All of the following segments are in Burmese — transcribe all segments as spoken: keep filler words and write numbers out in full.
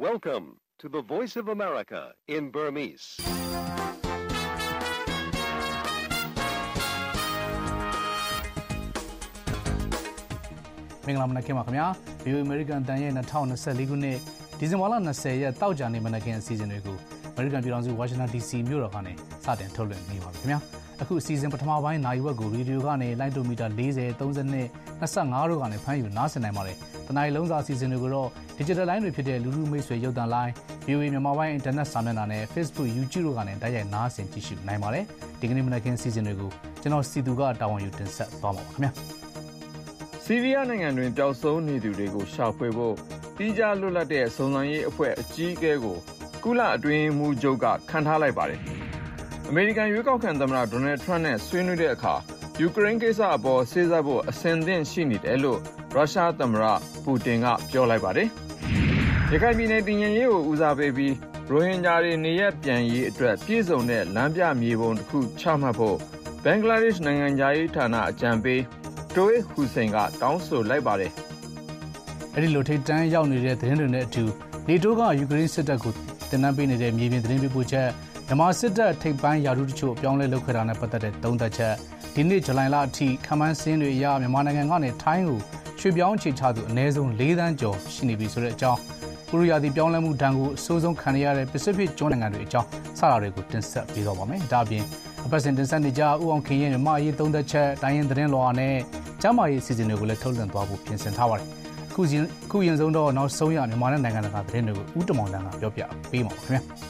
Welcome to the Voice of America in Burmese. ။မင်္ဂလာမနက်ခင်းပါခင်ဗျာ။ ဗီ အို အေ American တန်ရဲ့၂၀၂၄ခုနှစ်ဒီဇင်ဘာလ၂၀ရက်တောက်ကြနေ့မနက်ခင်းအစီအစဉ်တွေကို American ပြည်ထောင်စု Washington ဒီ စီ မြို့တော်ကနေစတင်ထုတ်လွှင့်နေပါပြီခင်ဗျာ။အခုအစီအစဉ်ပထမပိုင်းနိုင်ဝက်ကိုရေဒီယိုကနေလိုင်းတိုမီတာ၄၀ ၃၂ ၂၅တို့ကနေဖမ်းယူနားဆင်နိုင်ပါတယ်။တနင်္လာလုံးစာအစီအစဉ်တွေကိုတော့ Digital Line တွေဖြစ်တဲ့လူလူမိတ်ဆွေရုပ်သံလိုင်း ဗီ အို အေ မြန်မာပိုင်း Internet စာမျက်နှာနဲ့ Facebook YouTube တို့ကနေတိုက်ရိုက်နားဆင်ကြည့်ရှုနိုင်ပါတယ်။ဒီကနေ့မနက်ခင်းအစီအစဉ်တွေကိုကျွန်တော်စီသူကတာဝန်ယူတင်ဆက်သွားပါပါခင်ဗျာ။ဆီးရီးယားနိုင်ငံတွင်ပျောက်ဆုံးနေသူတွေကိုရှာဖွေဖို့တိကျလွတ်လပ်တဲ့စုံစမ်းရေးအဖွဲ့အကြီးအကဲကိုကုလအတွင်းမှုချုပ်ကခန့်ထားလိုက်ပါတယ်။အမေရိကန်ရွေးကောက်ခံသမ္မတဒေါ်နယ်ထရန့်နဲ့ဆွေးနွေးတဲ့အခါယူကရိန်းကိစ္စအပေါ်စေ့စပ်ဖို့အဆင်သင့်ရှိနေတယ်လို့ရုရှားသမ္မတပူတင်ကပြောလိုက်ပါတယ်။ရခိုင်ပြည်နယ်တည်ငြိမ်ရေးကိုဦးစားပေးပြီးရိုဟင်ဂျာတွေနေရပ်ပြန်ရေးအတွက်ပြည်စုံတဲ့လမ်းပြမြေပုံတစ်ခုချမှတ်ဖို့ဘင်္ဂလားဒေ့ရှ်နိုင်ငံသားရေးဌာနအကြံပေးတိုးဟူစိန်ကတောင်းဆိုလိုက်ပါတယ်။အဲဒီလိုထိတ်တန်းရောက်နေတဲ့သတင်းတွေနဲ့အတူနေတိုးကယူကရိန်းစစ်တပ်ကိုတင်နန်းပေးနေတဲ့မြေပြင်သတင်းပေးပို့ချက်မြန်မာစစ်တပ်ထိပ်ပိုင်းယာရုတချို့အပြောင်းလဲလုပ်ခဲ့တာနဲ့ပတ်သက်တဲ့သုံးသပ်ချက်ဒီနေ့ဇူလိုင်လအထိခန့်မှန်းစင်းတွေအရမြန်မာနိုင်ငံကနေထိုင်းကိုရွှေ့ပြောင်းအခြေချသူအနည်းဆုံး၄သန်းကျော်ရှိနေပြီဆိုတဲ့အကြောင်းဥရိယာတိပြောင်းလဲမှုတန်းကိုအဆိုးဆုံးခံရတဲ့ Pacific ကျွန်းနိုင်ငံတွေအကြောင်းစတာတွေကိုတင်ဆက်ပေးတော့ပါမယ်။ဒါအပြင်အပတ်စဉ်တင်ဆက်နေကြဦးအောင်ခင်ရဲ့မြန်မာရေးသုံးသက်ချက်တိုင်းရင်သတင်းလော်အားနဲ့ကျမ်းမာရေးအစီအစဉ်တွေကိုလည်းထုတ်လွှင့်သွားဖို့ပြင်ဆင်ထားပါတယ်။အခုရင်အခုရင်ဆုံးတော့နောက်ဆုံးရမြန်မာနဲ့နိုင်ငံတကာသတင်းတွေကိုဦးတမောင်တန်းကပြောပြပေးပါမယ်ခင်ဗျာ။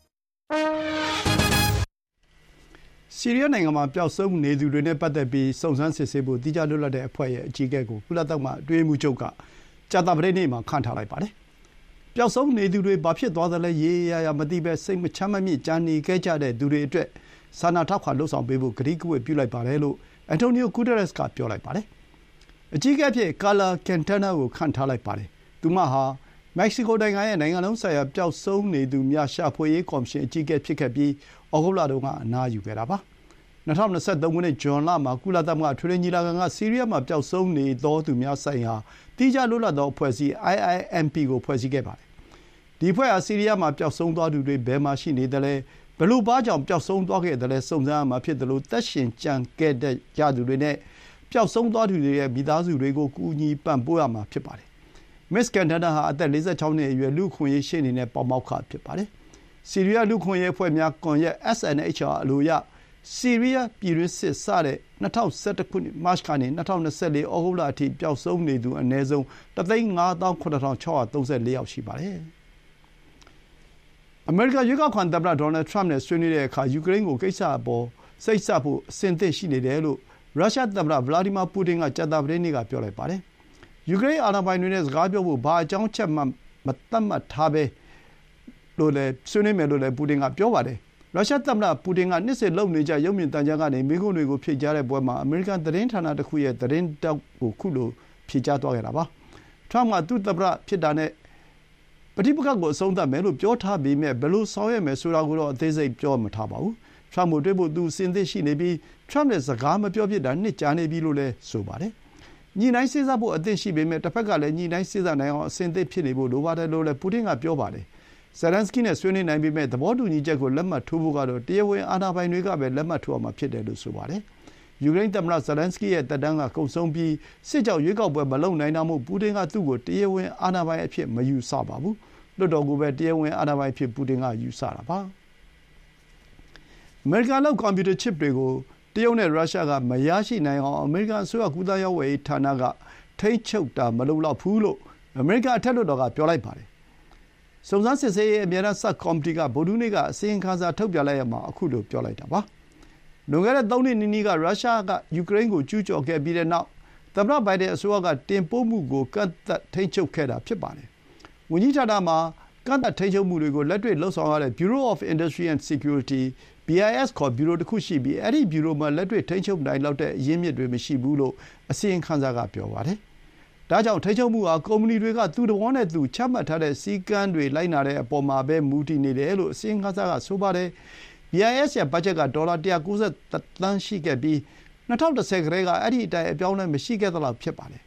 ဆီးရီးယားနိုင်ငံမှာပျောက်ဆုံးနေသူတွေနဲ့ပတ်သက်ပြီးစုံစမ်းစစ်ဆေးဖို့တိကျလွတ်လပ်တဲ့အဖွဲ့ရဲ့အကြီးအကဲကိုကုလသမဂ္ဂအတွင်းမှုချုပ်ကကြာသပတေးနေ့မှာခန့်ထားလိုက်ပါတယ်။ပျောက်ဆုံးနေသူတွေဘာဖြစ်သွားသလဲရေးရရမသိပဲစိတ်မချမ်းမမြေ့ကြံနေခဲ့ကြတဲ့သူတွေအတွက်စာနာထောက်ခံလှုပ်ဆောင်ပေးဖို့ကတိကဝတ်ပြုလိုက်ပါတယ်လို့အန်တိုနီယိုဂူတရက်စ်ကပြောလိုက်ပါတယ်။အကြီးအကဲဖြစ်ကာလာကန်တနာကိုခန့်ထားလိုက်ပါတယ်။သူမဟာမက္ကဆီကိုနိုင်ငံရဲ့နိုင်ငံလုံးဆိုင်ရာပျောက်ဆုံးနေသူများရှာဖွေရေးကော်မရှင်အကြီးအကဲဖြစ်ခဲ့ပြီးဩဂုတ်လတုန်းကအနားယူခဲ့တာပါ။၂၀၂၃ ခုနှစ်ဇွန်လမှာကုလသမဂ္ဂထွေထွေညီလာခံကဆီးရီးယားမှာပျောက်ဆုံးနေသောသူများဆိုင်ရာတိကျလွတ်လပ်သောအဖွဲ့အစည်း အိုင် အိုင် အမ် ပီ ကိုဖွဲ့စည်းခဲ့ပါတယ်။ဒီအဖွဲ့ဟာဆီးရီးယားမှာပျောက်ဆုံးသွားသူတွေဘယ်မှာရှိနေသလဲဘယ်လိုဘာကြောင့်ပျောက်ဆုံးသွားခဲ့သလဲစုံစမ်းရမှာဖြစ်တယ်လို့သက်ရှင်ကြံခဲ့တဲ့ကြသူတွေနဲ့ပျောက်ဆုံးသွားသူတွေရဲ့မိသားစုတွေကိုကူညီပံ့ပိုးရမှာဖြစ်ပါတယ်။မစ္စကန်တနာဟာအသက်၄၆နှစ်အရွယ်လူ့အခွင့်အရေးရှေ့နေနဲ့ပေါမောက္ခဖြစ်ပါတယ်။ဆီးရီးယားလူ့အခွင့်အရေးအဖွဲ့များကွန်ရက် အက်စ် အန် အိတ်ချ် အာ အလိုအရဆီးရီးယားပြည်တွင်းစစ်စတဲ့၂၀၁၁ခုနှစ်မတ်ကနေ၂၀၂၄ဩဂုတ်လအထိပျောက်ဆုံးနေသူအနည်းဆုံးတစ်သိန်းငါးသောင်းခုနှစ်ထောင်ခြောက်ရာသုံးဆယ်လေးယောက်ရှိပါတယ်။အမေရိကန်ရွေးကောက်ခံသမ္မတဒေါ်နယ်ထရန့်နဲ့ဆွေးနွေးတဲ့အခါယူကရိန်းကိုကိစ္စအပေါ်စိတ်ဆက်ဖို့အဆင်သင့်ရှိနေတယ်လို့ရုရှားသမ္မတဗလာဒီမာပူတင်ကကြာသပတေးနေ့ကပြောလိုက်ပါတယ်။ယူကရိန်းအာဏာပိုင်တွေနဲ့စကားပြောဖို့ဘာအကြောင်းချက်မှမသတ်မှတ်ထားပဲလို့လည်းဆွေးနွေးမယ်လို့လည်းပူတင်ကပြောပါတယ်။ရုရှားသမ္မတပူတင်ကနှစ်စဉ်လုပ်နေကြရုပ်မြင်သံကြားကနေမိခွန်းတွေကိုဖြေကြားတဲ့ပွဲမှာအမေရိကန်သတင်းဌာနတစ်ခုရဲ့သတင်းတောက်ကိုခုလိုဖြေကြားသွားခဲ့တာပါ။ထရန့်ကသူ့သမ္မတဖြစ်တာနဲ့ပဋိပက္ခကိုအဆုံးသတ်မယ်လို့ပြောထားပေမဲ့ဘယ်လိုဆောင်ရွက်မယ်ဆိုတာကိုတော့အသေးစိတ်ပြောမထားပါဘူး။ထရန့်ကိုတွေ့ဖို့သူအစဉ်သင့်ရှိနေပြီးထရန့်နဲ့စကားမပြောဖြစ်တာနှစ်ကြာနေပြီလို့လည်းဆိုပါတယ်။ညှိနှိုင်းစေ့စပ်ဖို့အသင့်ရှိပေမဲ့တစ်ဖက်ကလည်းညှိနှိုင်းစေ့စပ်နိုင်အောင်အစဉ်သင့်ဖြစ်နေဖို့လိုပါတယ်လို့လည်းပူတင်ကပြောပါတယ်။ဇယ်လန်စကီနဲ့ဆွေးနွေးနိုင်ပေမဲ့သဘောတူညီချက်ကိုလက်မှတ်ထိုးဖို့ကတော့တရားဝင်အာဏာပိုင်တွေကပဲလက်မှတ်ထိုးရမှာဖြစ်တယ်လို့ဆိုပါတယ်။ယူကရိန်းသမ္မတဇယ်လန်စကီရဲ့သက်တမ်းကကုန်ဆုံးပြီးစစ်ကြောင့်ရွေးကောက်ပွဲမလုပ်နိုင်တာမို့ပူတင်ကသူ့ကိုတရားဝင်အာဏာပိုင်အဖြစ်မယူဆပါဘူး။လွှတ်တော်ကိုပဲတရားဝင်အာဏာပိုင်အဖြစ်ပူတင်ကယူဆတာပါ။အမေရိကန်လုပ်ကွန်ပျူတာချစ်တွေကိုတရုတ်နဲ့ရုရှားကမရရှိနိုင်အောင်အမေရိကန်အစိုးရကူးသန်းရောင်းဝယ်ရေးဌာနကထိန်းချုပ်တာမလုံလောက်ဘူးလို့အမေရိကန်အထက်လွှတ်တော်ကပြောလိုက်ပါတယ်။စုံစမ်းစစ်ဆေးရေးအမြဲတမ်းဆပ်ကော်မတီကဗုဒ္ဓဟူးနေ့ကအစီရင်ခံစာထုတ်ပြန်လိုက်ရမှာအခုလိုပြောလိုက်တာပါ။လွန်ခဲ့တဲ့သုံးနှစ်နီးနီးကရုရှားကယူကရိန်းကိုကျူးကျော်ခဲ့ပြီးတဲ့နောက်သမ္မတဘိုင်ဒန်အစိုးရကတင်ပို့မှုကိုကန့်သတ်ထိန်းချုပ်ခဲ့တာဖြစ်ပါတယ်။ဝန်ကြီးဌာနမှာကန့်သတ်ထိန်းချုပ်မှုတွေကိုလက်တွေ့လှုပ်ဆောင်ရတဲ့ Bureau of Industry and Security ဘီ အိုင် အက်စ် ခေါ်ဗျူရိုတစ်ခုရှိပြီးအဲ့ဒီဗျူရိုမှာလက်တွေ့ထိန်းချုပ်နိုင်လောက်တဲ့အရင်းမြစ်တွေမရှိဘူးလို့အစီရင်ခံစာကပြောပါတယ်။ဒါကြောင့်ထိန်းချုပ်မှုဟာကုမ္ပဏီတွေကသူ့သဘောနဲ့သူချမှတ်ထားတဲ့စည်းကမ်းတွေလိုက်နာတဲ့အပေါ်မှာပဲမူတည်နေတယ်လို့အစီရင်ခံစာကဆိုပါတယ်။ ဘီ အိုင် အက်စ် ရဲ့ဘတ်ဂျက်ကဒေါ်လာ၁၉၁သန်းရှိခဲ့ပြီး၂၀၁၀ကတည်းကအဲ့ဒီအတိုင်းအပြောင်းအလဲမရှိခဲ့သလောက်ဖြစ်ပါတယ်။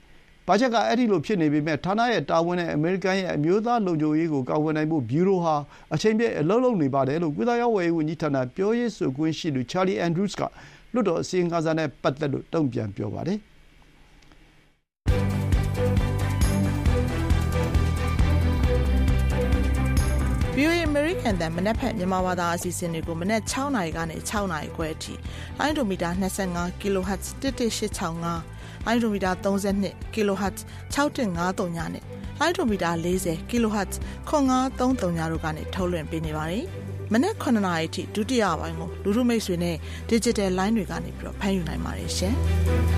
ဘာချက်ကအဲ့ဒီလိုဖြစ်နေပေမဲ့ဌာနရဲ့တာဝန်နဲ့အမေရိကန်ရဲ့အမျိုးသားလုံခြုံရေးကိုကာကွယ်နိုင်ဖို့ဘျူရိုဟာအချိန်ပြည့်အလုံးလုံးနေပါတယ်လို့ကုသရေးဝယ်ရေးဝန်ကြီးဌာနပြောရေးဆိုခွင့်ရှိသူ Charlie Andrews ကလွှတ်တော်အစည်းအဝေးစာနဲ့ပတ်သက်လို့တုံ့ပြန်ပြောပါတယ်ဗီအိုအေ American တန်မနက်ဖြန်မြန်မာဘာသာအစီအစဉ်တွေကိုမနက်၆နာရီကနေ၆နာရီခွဲအထိလိုင်းဒိုမီတာ၂၅ kHz တစ်တစ်၈၆၅လိုင်းဒိုမီတာ၃၂ kHz ၆၁၅၃ညနဲ့လိုင်းဒိုမီတာ၄၀ kHz ခွန်၅၃၃ညတို့ကနေထုတ်လွှင့်ပေးနေပါတယ်။မနက်၇နာရီအထိဒုတိယပိုင်းကိုလူထုမိတ်ဆွေနဲ့ digital line တွေကနေပြီးတော့ဖမ်းယူနိုင်ပါတယ်ရှင်။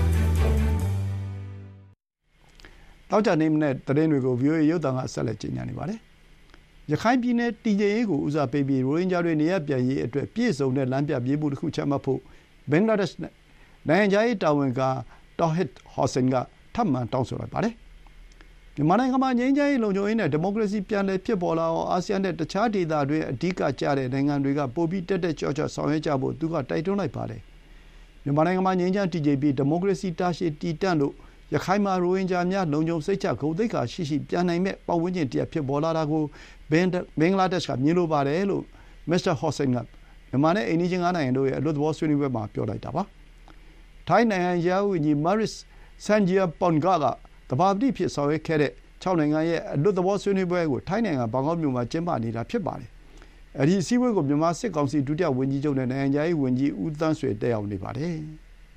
တောက်ကြနေမနဲ့သတင်းတွေကို ဗီအိုအေ ရုပ်သံကဆက်လက်ကြီးညာနေပါတယ်။ရခိုင်ပြည်နယ်တည်ငြိမ်ရေးကိုဦးစားပေးပြီးရိုဟင်ဂျာတွေနေရပ်ပြန်ရေးအတွက်ပြည့်စုံတဲ့လမ်းပြမြေပုံတစ်ခုချမှတ်ဖို့ဘင်္ဂလားဒေ့ရှ်နိုင်ငံခြားရေးတာဝန်ခံတောဟစ်ဟော့ဆင်ကထပ်မံတောင်းဆိုလိုက်ပါတယ်။မြန်မာနိုင်ငံမှာငြိမ်းချမ်းရေးလုံခြုံရေးနဲ့ဒီမိုကရေစီပြန်လည်ဖြစ်ပေါ်လာအောင်အာဆီယံနဲ့တခြားဒေသတွေအဓိကကျတဲ့နိုင်ငံတွေကပိုပြီးတက်တက်ကြွကြွဆောင်ရွက်ကြဖို့သူကတိုက်တွန်းလိုက်ပါတယ်။မြန်မာနိုင်ငံမှာငြိမ်းချမ်းတည်ငြိမ်ပြီးဒီမိုကရေစီတာရှည်တည်တံ့လို့ရခိုင်မှာရိုဟင်ဂျာများလုံခြုံစိတ်ချဂုဏ်သိက္ခာရှိရှိပြန်နိုင်မဲ့ပတ်ဝန်းကျင်တရပ်ဖြစ်ပေါ်လာတာကိုဘင်္ဂလားဒေ့ရှ်ကမြင်လိုပါတယ်လို့မစ္စတာဟော့ဆင်ကမြန်မာနဲ့အိန္ဒိယငါးနိုင်ငံတို့ရဲ့အလွတ်သဘောဆွေးနွေးပွဲမှာပြောလိုက်တာပါ။ထိုင်းနိုင်ငံရာဝန်ကြီးမာရစ်ဆန်ဂျီယာပွန်ဂါကသဘာပတိဖြစ်ဆောင်ရွက်ခဲ့တဲ့၆နိုင်ငံရဲ့အလွတ်သဘောဆွေးနွေးပွဲကိုထိုင်းနိုင်ငံဘန်ကောက်မြို့မှာကျင်းပနေတာဖြစ်ပါတယ်။အဲဒီအစည်းအဝေးကိုမြန်မာစစ်ကောင်စီဒုတိယဝန်ကြီးချုပ်နဲ့နိုင်ငံခြားရေးဝန်ကြီးဦးသန်းဆွေတက်ရောက်နေပါတယ်။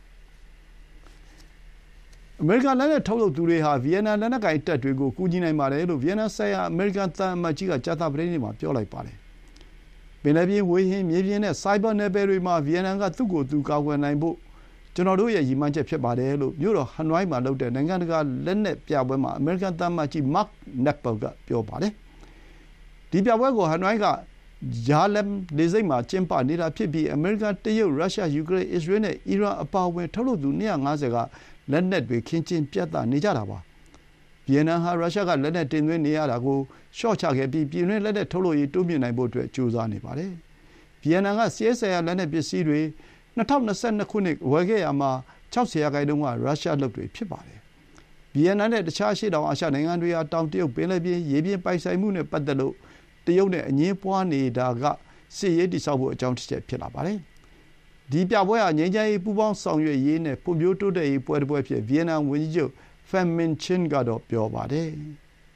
အမေရိကန်လက်နက်ထုတ်လုပ်သူတွေဟာဗီယက်နမ်လက်နက်ကိုင်တပ်တွေကိုကူညီနိုင်ပါတယ်လို့ဗီယက်နမ်ဆိုင်ရာအမေရိကန်သံအမတ်ကြီးကကြာသပတေးနေ့မှာပြောလိုက်ပါတယ်။ပင်လယ်ပြင်ဝေဟင်မြေပြင်နဲ့ဆိုက်ဘာနယ်ပယ်တွေမှာဗီယက်နမ်ကသူ့ကိုယ်သူကာကွယ်နိုင်ဖို့ကျွန်တော်တို့ရဲ့ရည်မှန်းချက်ဖြစ်ပါတယ်လို့မြို့တော်ဟနွိုင်းမှာလုပ်တဲ့နိုင်ငံတကာလက်နက်ပြပွဲမှာအမေရိကန်သံအမတ်ကြီးမတ်နက်ပယ်ကပြောပါတယ်။ဒီပြပွဲကိုဟနွိုင်းကဂျာလမ်လေဆိပ်မှာကျင်းပနေတာဖြစ်ပြီးအမေရိကန်တရုတ်ရုရှားယူကရိန်းအစ္စရေးနဲ့အီရန်အပါအဝင်ထုတ်လုပ်သူ၂၅၀ကလက်နက်တွေခင်းကျင်းပြသနေကြတာပါ။ဗီယက်နမ်ဟာရုရှားကလက်နက်တင်သွင်းနေရတာကိုရှော့ချခဲ့ပြီးပြည်တွင်းလက်နက်ထုတ်လုပ်ရေးတိုးမြှင့်နိုင်ဖို့အတွက်ကြိုးစားနေပါတယ်။ဗီယက်နမ်ကစစ်ရေးဆိုင်ရာလက်နက်ပစ္စည်းတွေ၂၀၂၂ခုနှစ်ဝယ်ခဲ့ရမှာ၆၀ရာခိုင်နှုန်းကရုရှားလုပ်တွေဖြစ်ပါတယ်။ဗီယက်နမ်နဲ့တခြားအရှေ့တောင်အာရှနိုင်ငံတွေဟာတောင်တရုတ်ပင်လယ်ပြင်ရေပြင်ပိုင်ဆိုင်မှုနဲ့ပတ်သက်လို့တရုတ်နဲ့အငြင်းပွားနေတာကစစ်ရေးတည်ဆောက်ဖို့အကြောင်းတစ်ချက်ဖြစ်လာပါတယ်။ဒီပြပွဲဟာငြိမ်းချမ်းရေးပူးပေါင်းဆောင်ရွက်ရေးနဲ့ဖွံ့ဖြိုးတိုးတက်ရေးပွဲတစ်ပွဲဖြစ်ဗီယက်နမ်ဝန်ကြီးချုပ်ဖန်မင်ချင်းကတော့ပြောပါတယ်။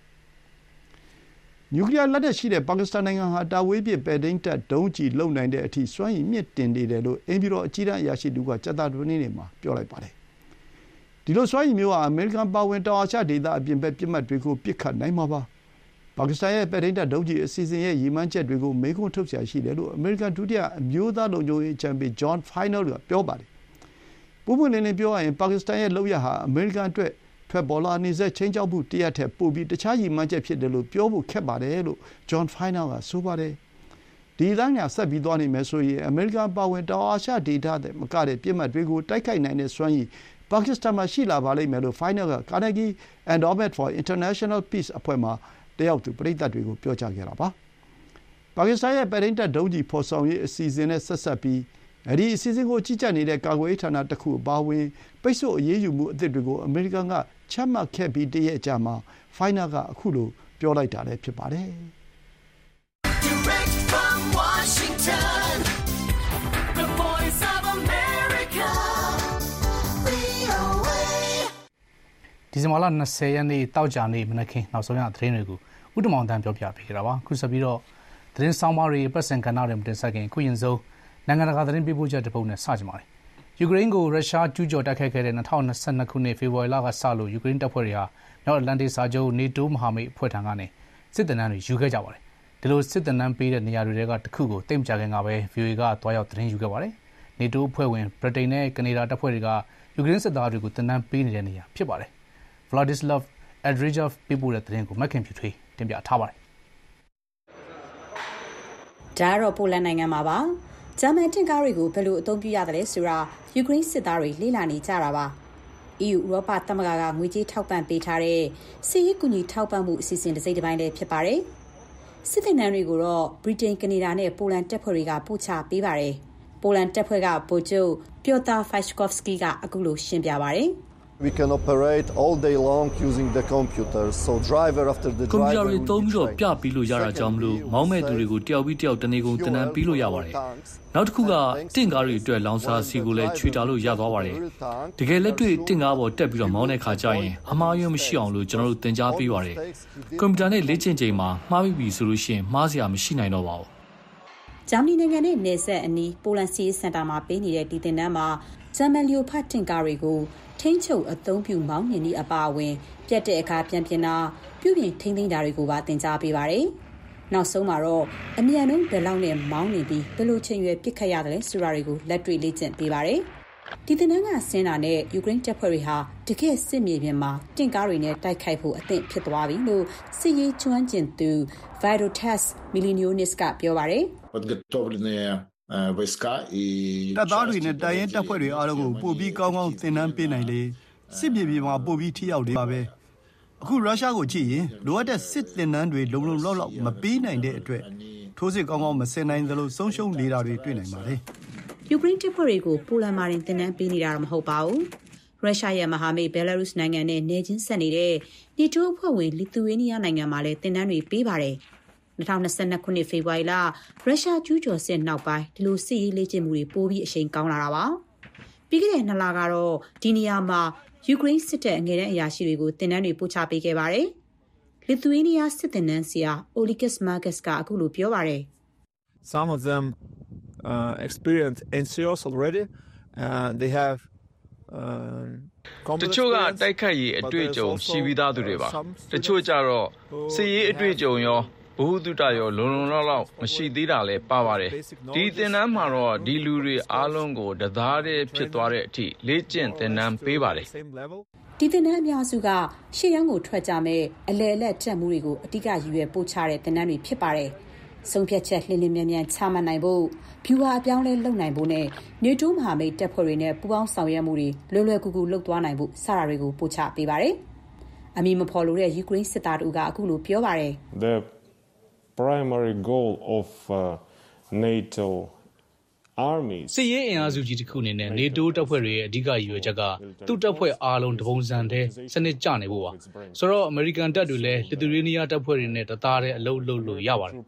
နျူကလီးယားလက်နက်ရှိတဲ့ပါကစ္စတန်နိုင်ငံဟာတာဝေးပစ်ပဲ့ထိန်းတပ်ဒုံးကျည်လုံနိုင်တဲ့အထိစွမ်းရည်မြင့်တင်နေတယ်လို့အိမ်ဖြူတော်အကြီးတန်းအရာရှိတူကကြာသပတေးနေ့မှာပြောလိုက်ပါတယ်။ဒီလိုစွမ်းရည်မျိုးဟာအမေရိကန်ပါဝင်တောင်အာရှဒေသအပြင်ဘက်ပစ်မှတ်တွေကိုပစ်ခတ်နိုင်မှာပါ။ပါကစ္စတန်ရဲ့ပဲ့ထိန်းတပ်ဒုံးကျည်အစီအစဉ်ရဲ့ရည်မှန်းချက်တွေကိုမေးခွန်းထုတ်ရှာရှိတယ်လို့အမေရိကန်ဒုတိယအမျိုးသားလုံခြုံရေးအကြံပေးဂျွန်ဖိုင်နယ်ကပြောပါတယ်။ပွင့်ပွင့်လင်းလင်းပြောရရင်ပါကစ္စတန်ရဲ့လုပ်ရပ်ဟာအမေရိကန်အတွက်ထွက်ပေါ်လာနေစေချင်းချောက်မှုတရက်ထက်ပိုပြီးတခြားရည်မှန်းချက်ဖြစ်တယ်လို့ပြောဖို့ခက်ပါတယ်လို့ဂျွန်ဖိုင်နယ်ကဆိုပါတယ်။ဒီတိုင်းညာဆက်ပြီးသွားနေမယ်ဆိုရင်အမေရိကန်ပါဝင်တောင်အာရှဒေသတဲ့မကတဲ့ပြစ်မှတ်တွေကိုတိုက်ခိုက်နိုင်တဲ့စွမ်းရည်ပါကစ္စတန်မှာရှိလာပါလိမ့်မယ်လို့ဖိုင်နယ်က Carnegie Endowment for International Peace အဖွဲ့မှာတယောက်သူပရိသတ်တွေကိုပြောကြားခဲ့တာပါ။ပါကစ္စတန်ရဲ့ပဲ့ထိန်းတပ်ဒုံးကျည်ဖော်ဆောင်ရေးအစီအစဉ်နဲ့ဆက်ဆက်ပြီးအဲဒီအစီအစဉ်ကိုကြီးကြပ်နေတဲ့ကာကွယ်ရေးဌာနတစ်ခုအပါအဝင်ပိတ်ဆို့အရေးယူမှုအသစ်တွေကိုအမေရိကန်ကချမှတ်ခဲ့ပြီးတရက်အကြာမှာဖိုင်နာကအခုလိုပြောလိုက်တာလည်းဖြစ်ပါတယ်။ Direct from Washington, the voice of America, ဒီဇင်ဘာလ၂၀ရက်နေ့တောက်ကြနေ့မနက်ခင်းနောက်ဆုံးရသတင်းတွေကိုဥတ္တမောင်တန်းပြောပြပေးကြတာပါခုဆက်ပြီးတော့သတင်းဆောင်ပါတွေပတ်စံကဏ္ဍတွေမတင်ဆက်ခင်ခုရင်ဆုံးနိုင်ငံတကာသတင်းပေးပို့ချက်တစ်ပုဒ်နဲ့စကြပါမယ်ယူကရိန်းကိုရုရှားကျူးကျော်တိုက်ခိုက်ခဲ့တဲ့၂၀၂၂ခုနှစ်ဖေဖော်ဝါရီလကစလို့ယူကရိန်းတပ်ဖွဲ့တွေဟာမြောက်အတ္တလန်တိတ်စာချုပ် NATO မဟာမိတ်အဖွဲ့ထံကနေစစ်တပ်နှန်းတွေယူခဲ့ကြပါတယ်ဒီလိုစစ်တပ်နှန်းပေးတဲ့နေရာတွေကတစ်ခုကိုတိတ်မကြခင်ကပဲ ဗီအိုအေ ကတွားရောက်သတင်းယူခဲ့ပါတယ် NATO အဖွဲ့ဝင်ဗြိတိန်နဲ့ကနေဒါတပ်ဖွဲ့တွေကယူကရိန်းစစ်သားတွေကိုတပ်နှန်းပေးနေတဲ့နေရာဖြစ်ပါတယ်Vladislav Adrijov ပေးပို့တဲ့သတင်းကိုမက်ခင်ဖြူထွေးတင်ပြထားပါတယ်။ဒါတော့ပိုလန်နိုင်ငံမှာပါ။ဂျာမန်တင့်ကားတွေကိုဘယ်လိုအသုံးပြုရတယ်လဲဆိုတာယူကရိန်းစစ်သားတွေလေ့လာနေကြတာပါ။ အီးယူ ဥရောပသမဂ္ဂကငွေကြေးထောက်ပံ့ပေးထားတဲ့စစ်ရေးကူညီထောက်ပံ့မှုအစီအစဉ်တစ်စိတ်တစ်ပိုင်းလည်းဖြစ်ပါတယ်။စစ်တပ်နှန်းတွေကိုတော့ဗြိတိန်ကနေဒါနဲ့ပိုလန်တပ်ဖွဲ့တွေကပို့ချပေးပါတယ်။ပိုလန်တပ်ဖွဲ့ကဗိုလ်ချုပ်ပျောတာဖိုက်ရှ်ကော့ဖ်စကီကအခုလိုရှင်းပြပါတယ်။ We can operate all day long using the computers. So driver after the driver ကွန်ပျူတာတွေသုံးပြီးတော့ပြပြီးလို့ရတာကြောင့်မလို့မောင်းမဲ့သူတွေကိုတယောက်ပြီးတယောက်တနေကုန်တင်နန်းပြီးလို့ရပါတယ်။နောက်တစ်ခုကတင့်ကားတွေအတွက်လောင်စာစီကိုလည်းချွေတာလို့ရသွားပါတယ်။တကယ်လက်တွေ့တင့်ကားပေါ်တက်ပြီးတော့မောင်းတဲ့ခါကျရင်အမှားယွင်းမရှိအောင်လို့ကျွန်တော်တို့သင်ကြားပေးပါတယ်။ကွန်ပျူတာနဲ့လေ့ကျင့်ချိန်မှာမှားပြီးပြီဆိုလို့ရှိရင်မှားစရာမရှိနိုင်တော့ပါဘူး။ဂျာမနီနိုင်ငံနဲ့နယ်စပ်အနီးပိုလန်စီစင်တာမှာပေးနေတဲ့ဒီသင်တန်းမှာဂျာမန်လီယိုဖတ်တင့်ကားတွေကိုထိန်းချုပ်အသုံးပြုမောင်းနှင်သည့်အပါအဝင်ပြတ်တဲ့အခါပြန်ပြင်တာပြုပြင်ထိန်းသိမ်းတာတွေကိုပါသင်ကြားပေးပါတယ်။နောက်ဆုံးမှာတော့အမြန်နှုန်းဘယ်လောက်နဲ့မောင်းနေပြီးဘယ်လိုချိန်ရွယ်ပစ်ခတ်ရတယ်ဆိုတာတွေကိုလက်တွေ့လေ့ကျင့်ပေးပါတယ်။ဒီသင်တန်းကဆင်းတာနဲ့ယူကရိန်းတပ်ဖွဲ့တွေဟာတကယ့်စစ်မြေပြင်မှာတင့်ကားတွေနဲ့တိုက်ခိုက်ဖို့အသင့်ဖြစ်သွားပြီလို့စစ်ရေးကျွမ်းကျင်သူ Vaidotas Milinionis ကပြောပါတယ်။တပ်သားတွေနဲ့တပ်ရင်းတပ်ဖွဲ့တွေအားလုံးကိုပို့ပြီးကောင်းကောင်းသင်တန်းပေးနိုင်လေစစ်မြေပြင်မှာပို့ပြီးထိရောက်လေပါပဲအခုရုရှားကိုကြည့်ရင်လိုအပ်တဲ့စစ်သင်တန်းတွေလုံလုံလောက်လောက်မပေးနိုင်တဲ့အတွက်ထိုးစစ်ကောင်းကောင်းမဆင်နိုင်သလိုဆုံးရှုံးနေတာတွေတွေ့နိုင်ပါတယ်ယူကရိန်းတပ်ဖွဲ့တွေကိုပိုလန်မှာတင်သင်တန်းပေးနေတာတော့မဟုတ်ပါဘူးရုရှားရဲ့မဟာမိတ်ဘယ်လာရုစ်နိုင်ငံနဲ့နေချင်းဆက်နေတဲ့နေတိုးအဖွဲ့ဝင်လီသူယေးနီးယားနိုင်ငံမှာလည်းသင်တန်းတွေပေးပါတယ်၂၀၂၂ခုနှစ်ဖေဖော်ဝါရီလရုရှားကျူးကျော်စစ်နောက်ပိုင်းဒီလိုစစ်ရေးလေ့ကျင့်မှုတွေပိုပြီးအရှိန်ကောင်းလာတာပါပြီးခဲ့တဲ့နှစ်လကတော့ဒီနေရာမှာယူကရိန်းစစ်တပ်အငယ်တန်းအရာရှိတွေကိုသင်တန်းတွေပို့ချပေးခဲ့ပါတယ်လီသူယေးနီးယားစစ်သင်တန်းဆရာ Olikis Markus ကအခုလိုပြောပါတယ် Some of them uh, experienced N C O S already and they have တချို့ကတိုက်ခတ်ရေးအတွေ့အကြုံရှိပြီးသားသူတွေပါတချို့ကြတော့စစ်ရေးအတွေ့အကြုံရောဘုဟုတုတရောလုံလုံလောက်လောက်မရှိသေးတာလည်းပါပါတယ်ဒီသင်တန်းမှာတော့ဒီလူတွေအားလုံးကိုတသားတည်းဖြစ်သွားတဲ့အထိလေ့ကျင့်သင်တန်းပေးပါတယ်ဒီသင်တန်းအများစုကရှေ့ရန်ကိုထွက်ကြမဲ့အလဲအလက်တက်မှုတွေကိုအတိအကျရည်ရွယ်ပို့ချတဲ့သင်တန်းတွေဖြစ်ပါတယ်ဆုံးဖြတ်ချက်လှင်လင်းမြန်မြန်ချမှတ်နိုင်ဖို့ဖြူဟာအပြောင်းလဲလုပ်နိုင်ဖို့နဲ့နေတိုးမဟာမိတ်တပ်ဖွဲ့တွေနဲ့ပူးပေါင်းဆောင်ရွက်မှုတွေလွယ်လွယ်ကူကူလုပ်သွားနိုင်ဖို့စတာတွေကိုပို့ချပေးပါတယ်အမည်မဖော်လို့တဲ့ယူကရိန်းစစ်သားတို့ကအခုလိုပြောပါတယ် The primary goal of uh, NATO army စစ်ရေးအင်အားစုကြီးတစ်ခုအနေနဲ့ NATO တပ်ဖွဲ့တွေရဲ့အဓိကရည်ရွယ်ချက်ကသူ့တပ်ဖွဲ့အားလုံးတပုံစံတည်းစနစ်ကျနေဖို့ပါဆိုတော့ American တပ်တွေလည်းလစ်သူရေးနီးယားတပ်ဖွဲ့တွေနဲ့တသားတည်းအလုပ်လုပ်လို့ရပါတယ်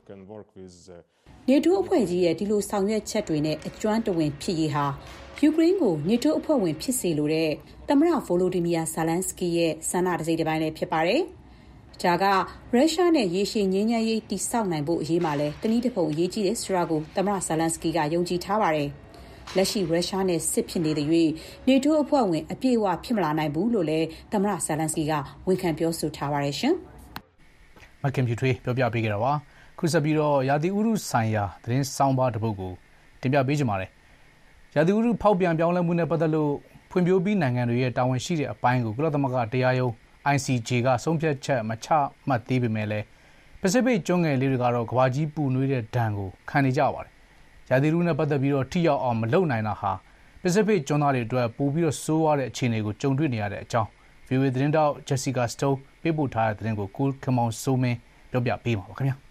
NATO အဖွဲ့ကြီးရဲ့ဒီလိုဆောင်ရွက်ချက်တွေနဲ့အကျွမ်းတဝင်ဖြစ်ရေးဟာယူကရိန်းကို NATO အဖွဲ့ဝင်ဖြစ်စေလိုတဲ့သမ္မတ Volodymyr Zelensky ရဲ့ဆန္ဒတစိမ့်တစ်ပိုင်းလည်းဖြစ်ပါတယ်ဒါကရုရှားနဲ့ရေရှည်ငြိမ်းချမ်းရေးတည်ဆောက်နိုင်ဖို့အရေးမှာလဲတနည်းတစ်ပုံအရေးကြီးတယ်ဆိုတာကိုသမ္မတ Zelensky ကယုံကြည်ထားပါတယ်။လက်ရှိရုရှားနဲ့စစ်ဖြစ်နေတဲ့၍ NATO အဖွဲ့ဝင်အပြည့်အဝဖြစ်မလာနိုင်ဘူးလို့လဲသမ္မတ Zelensky ကဝန်ခံပြောဆိုထားပါတယ်ရှင်။မခင်ဖြူထွေးပြောပြပေးကြတာပါ။ခုဆက်ပြီးတော့ရာသီဥတုဆိုင်ရာသတင်းစောင်းပါတစ်ပုဒ်ကိုတင်ပြပေးကြပါမယ်။ရာသီဥတုဖောက်ပြန်ပြောင်းလဲမှုနဲ့ပတ်သက်လို့ဖွံ့ဖြိုးပြီးနိုင်ငံတွေရဲ့တာဝန်ရှိတဲ့အပိုင်းကိုကုလသမဂ္ဂတရားရုံးI C J ကဆုံးဖြတ်ချက်မချမှတ်သေးပေမဲ့လည်းပစိဖိတ်ကျွန်းငယ်လေးတွေကတော့ကမ္ဘာကြီးပူနွေးတဲ့ဒဏ်ကိုခံနေကြပါတယ်။ရာသီဥတုနဲ့ပတ်သက်ပြီးတော့ထိရောက်အောင်မလုပ်နိုင်တာဟာပစိဖိတ်ကျွန်းသားတွေအတွက်ပိုပြီးတော့ဆိုးရွားတဲ့အခြေအနေကိုကြုံတွေ့နေရတဲ့အကြောင်း ဗီအိုအေ သတင်းတောက် Jessica Stone ပေးပို့ထားတဲ့သတင်းကိုကိုခမောင်စိုးမင်းပြောပြပေးပါပါခင်ဗျာ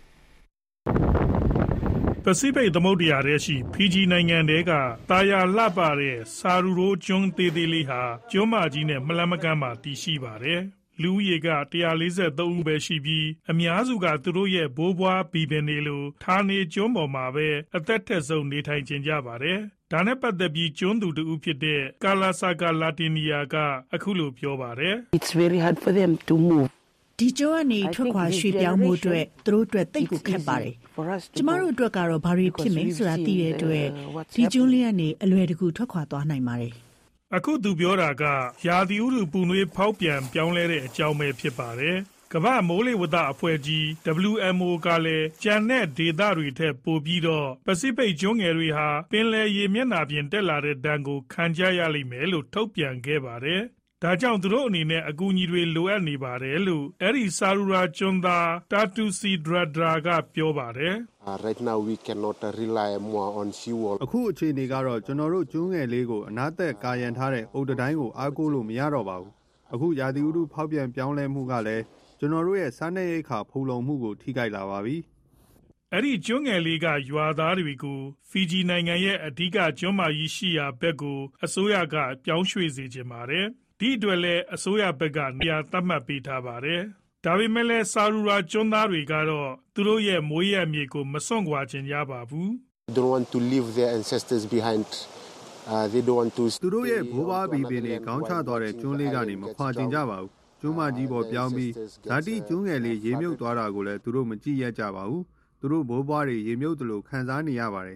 ။ပစိဖိတ်သမုဒ္ဒရာထဲရှိဖီဂျီနိုင်ငံတဲကတာယာလှပတဲ့ဆာရူရိုကျွန်းသေးသေးလေးဟာကျွန်းမကြီးနဲ့မလန်းမကမ်းမှာတည်ရှိပါတယ်။လူဦးရေကone hundred forty-threeဦးပဲရှိပြီးအများစုကသူတို့ရဲ့ဘိုးဘွားဘီပင်တွေလိုဌာနေကျွန်းပေါ်မှာပဲအသက်ထက်ဆုံးနေထိုင်ကြကြပါတယ်။ဒါနဲ့ပတ်သက်ပြီးကျွန်းသူတူဦးဖြစ်တဲ့ကာလာဆာကာလာတီနီယာကအခုလိုပြောပါတယ်။ It's very hard for them to move ဒီကျိုးကနေထွက်ခွာရွှေ့ပြောင်းမှုအတွက်သူတို့အတွက်တိတ်ကိုခက်ပါတယ်ကျမတို့အတွက်ကတော့ဘာတွေဖြစ်မယ်ဆိုတာသိတဲ့အတွက်ဒီကျိုးလေးကနေအလွယ်တကူထွက်ခွာသွားနိုင်ပါတယ်အခုသူပြောတာကရာသီဥတုပူနွေးဖောက်ပြန်ပြောင်းလဲတဲ့အကြောင်းပဲဖြစ်ပါတယ်ကမ္ဘာမိုးလေဝသအဖွဲ့ကြီး W M O ကလည်းကျန်တဲ့ဒေသတွေထက်ပိုပြီးတော့ပစိဖိတ်ကျွန်းငယ်တွေဟာပင်လယ်ရေမျက်နှာပြင်တက်လာတဲ့ဒဏ်ကိုခံကြရလိမ့်မယ်လို့ထုတ်ပြန်ခဲ့ပါတယ်ဒါကြောင့်သူတို့အနေနဲ့အကူအညီတွေလိုအပ်နေပါတယ်လို့အဲ့ဒီဆာရူရာကျွန်းသားတာတူစီဒရာဒရာကပြောပါတယ် Right now we cannot rely more on seawall အခုအခြေအနေကတော့ကျွန်တော်တို့ကျွန်းငယ်လေးကိုအနားသက်ကာရန်ထားတဲ့အုတ်တတိုင်းကိုအားကိုးလို့မရတော့ပါဘူးအခုရာသီဥတုဖောက်ပြန်ပြောင်းလဲမှုကလည်းကျွန်တော်တို့ရဲ့စားနပ်ရိက္ခာဖူလုံမှုကိုထိခိုက်လာပါပြီအဲ့ဒီကျွန်းငယ်လေးကရွာသားတွေကိုဖီဂျီနိုင်ငံရဲ့အဓိကကျွန်းမကြီးရှိရာဘက်ကိုအစိုးရကပြောင်းရွှေ့စေချင်ပါတယ်ဒီအတွက်လည်းအစိုးရဘက်ကနေရာသတ်မှတ်ပေးထားပါတယ်ဒါပေမဲ့လည်းဆာရူရာကျွန်းသားတွေကတော့သူတို့ရဲ့မွေးရမြေကိုမစွန့်ခွာခြင်းကြပါဘူး They don't want to leave their ancestors behind. Uh, they don't want to သူတို့ရဲ့ဘိုးဘွားဘီပင်တွေခေါင်းချသွားတဲ့ကျွန်းလေးကနေမခွာကျင်ကြပါဘူးကျွန်းမကြီးပေါ်ပြောင်းပြီးဓာတိကျွန်းငယ်လေးရေမြုပ်သွားတာကိုလည်းသူတို့မကြည့်ရကြပါဘူးသူတို့ဘိုးဘွားတွေရေမြုပ်တယ်လို့ခံစားနေရပါတယ်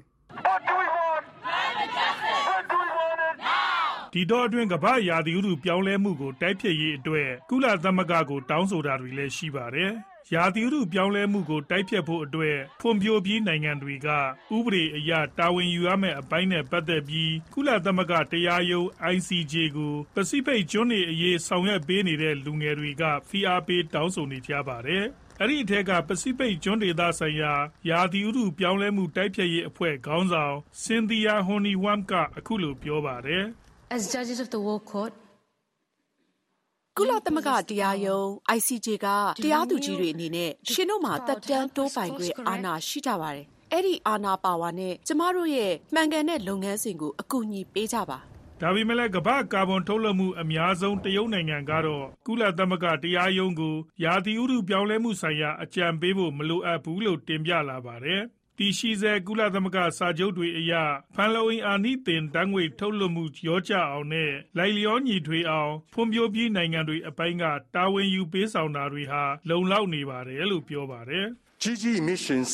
ဒီတော့အတွင်းကမ္ဘာရာသီဥတုပြောင်းလဲမှုကိုတိုက်ဖျက်ရေးအတွက်ကုလသမဂ္ဂကိုတောင်းဆိုတာတွေလည်းရှိပါတယ်။ရာသီဥတုပြောင်းလဲမှုကိုတိုက်ဖျက်ဖို့အတွက်ဖွံ့ဖြိုးပြီးနိုင်ငံတွေကဥပဒေအရတာဝန်ယူရမယ့်အပိုင်းနဲ့ပတ်သက်ပြီးကုလသမဂ္ဂတရားရုံး I C J ကိုပစိဖိတ်ကျွန်းတွေအရေးဆောင်ရွက်ပေးနေတဲ့လူငယ်တွေကဖိအားပေးတောင်းဆိုနေကြပါတယ်။အဲ့ဒီအထက်ကပစိဖိတ်ကျွန်းဒေသဆိုင်ရာရာသီဥတုပြောင်းလဲမှုတိုက်ဖျက်ရေးအဖွဲ့ခေါင်းဆောင်စင်သီယာဟွန်နီဝမ်ကအခုလိုပြောပါတယ်။ As judges of the World Court ကုလသမဂ္ဂတရားရုံး I C J ကတရားသူကြီးတွေအနေနဲ့ရှင်တို့မှာတပ်တန်းတိုးပိုင်ခွင့်အာဏာရှိကြပါတယ်။အဲ့ဒီအာဏာပါဝါနဲ့ကျမတို့ရဲ့မှန်ကန်တဲ့လုပ်ငန်းစဉ်ကိုအကူအညီပေးကြပါ။ဒါပေမဲ့လည်းကမ္ဘာကာဗွန်ထုတ်လွှတ်မှုအများဆုံးတရုတ်နိုင်ငံကတော့ကုလသမဂ္ဂတရားရုံးကိုရာသီဥတုပြောင်းလဲမှုဆိုင်ရာအကြံပေးဖို့မလိုအပ်ဘူးလို့တင်ပြလာပါတယ်။တီရှိဆဲကုလသမဂ္ဂစာချုပ်တွေအရဖန်လုံအိမ်အာနိသင်ဓာတ်ငွေ့ထုတ်လွှတ်မှုရောကြအောင်နဲ့လိုက်လျောညီထွေအောင်ဖွံ့ဖြိုးပြီးနိုင်ငံတွေအပိုင်းကတာဝန်ယူပေးဆောင်တာတွေဟာလုံလောက်နေပါတယ်လို့ပြောပါတယ်။ G G emissions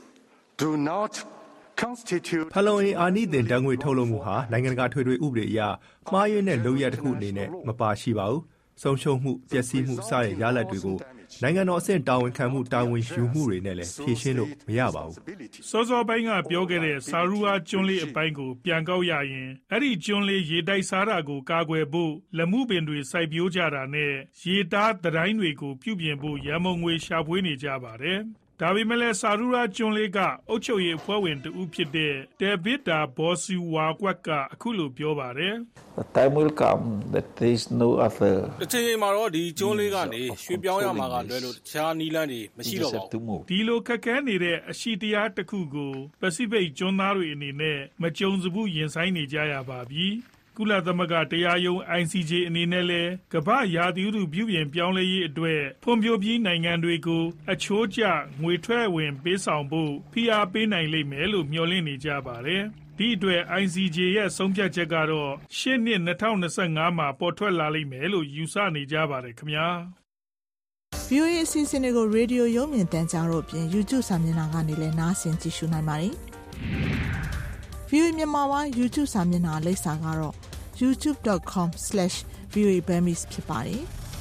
do not constitute ဖန်လုံအိမ်အာနိသင်ဓာတ်ငွေ့ထုတ်လွှတ်မှုဟာနိုင်ငံတကာထွေထွေဥပဒေအရမှားယွင်းတဲ့လုပ်ရပ်တစ်ခုအနေနဲ့မပါရှိပါဘူး။ဆုံးရှုံးမှုပျက်စီးမှုစတဲ့ရလဒ်တွေကိုနိုင်ငံတော်အဆင့်တာဝန်ခံမှုတာဝန်ယူမှုတွေနဲ့လည်းဖြေရှင်းလို့မရပါဘူး။စောစောပိုင်းကပြောခဲ့တဲ့ဆာရူဝါကျွန်းလေးအပိုင်းကိုပြန်ကောက်ရရင်အဲ့ဒီကျွန်းလေးရေတိုက်စားတာကိုကာကွယ်ဖို့လက်မှုပင်တွေစိုက်ပျိုးကြတာနဲ့ရေတားတတိုင်းတွေကိုပြုပြင်ဖို့ရန်မုံငွေရှာဖွေနေကြပါတယ်။ဒါပေမဲ့လည်းဆာရူရာကျွန်းလေးကအုပ်ချုပ်ရေးအဖွဲ့ဝင်တဦးဖြစ်တဲ့တေဗစ်တာဘော်စီဝါကွက်ကအခုလိုပြောပါတယ် The time will come that there is no other တချိန်မှာတော့ဒီကျွန်းလေးကနေရွှေ့ပြောင်းရမှာကလွယ်လို့တခြားနီးလန်းတွေမရှိတော့ပါဘူးဒီလိုခက်ခဲနေတဲ့အရှိတရားတစ်ခုကိုပစိဖိတ်ကျွန်းသားတွေအနေနဲ့မကြုံစဘူးရင်ဆိုင်နေကြရပါပြီကုလသမဂ္ဂတရားရုံး I C J အနေနဲ့လည်းကမ္ဘာရာသီဥတုပြုပြင်ပြောင်းလဲရေးအတွက်ဖွံ့ဖြိုးပြီးနိုင်ငံတွေကိုအချိုးကျငွေထွက်ဝင်ပေးဆောင်ဖို့ဖိအားပေးနိုင်လိမ့်မယ်လို့မျှော်လင့်နေကြပါတယ်။ဒီအတွက် I C J ရဲ့ဆုံးဖြတ်ချက်ကတော့ရှေ့နှစ်၂၀၂၅မှာပေါ်ထွက်လာလိမ့်မယ်လို့ယူဆနေကြပါတယ်ခင်ဗျာ။ V O A အစီအစဉ်တွေကိုရေဒီယိုရုပ်မြင်သံကြားတို့အပြင် YouTube စာမျက်နှာကနေလည်းနားဆင်ကြည့်ရှုနိုင်ပါတယ်။ V O A မြန်မာပိုင်း YouTube စာမျက်နှာလိပ်စာကတော့ ยูทูบ ดอท คอม สแลช วี โอ เอ Burmese ဖြစ်ပါတယ်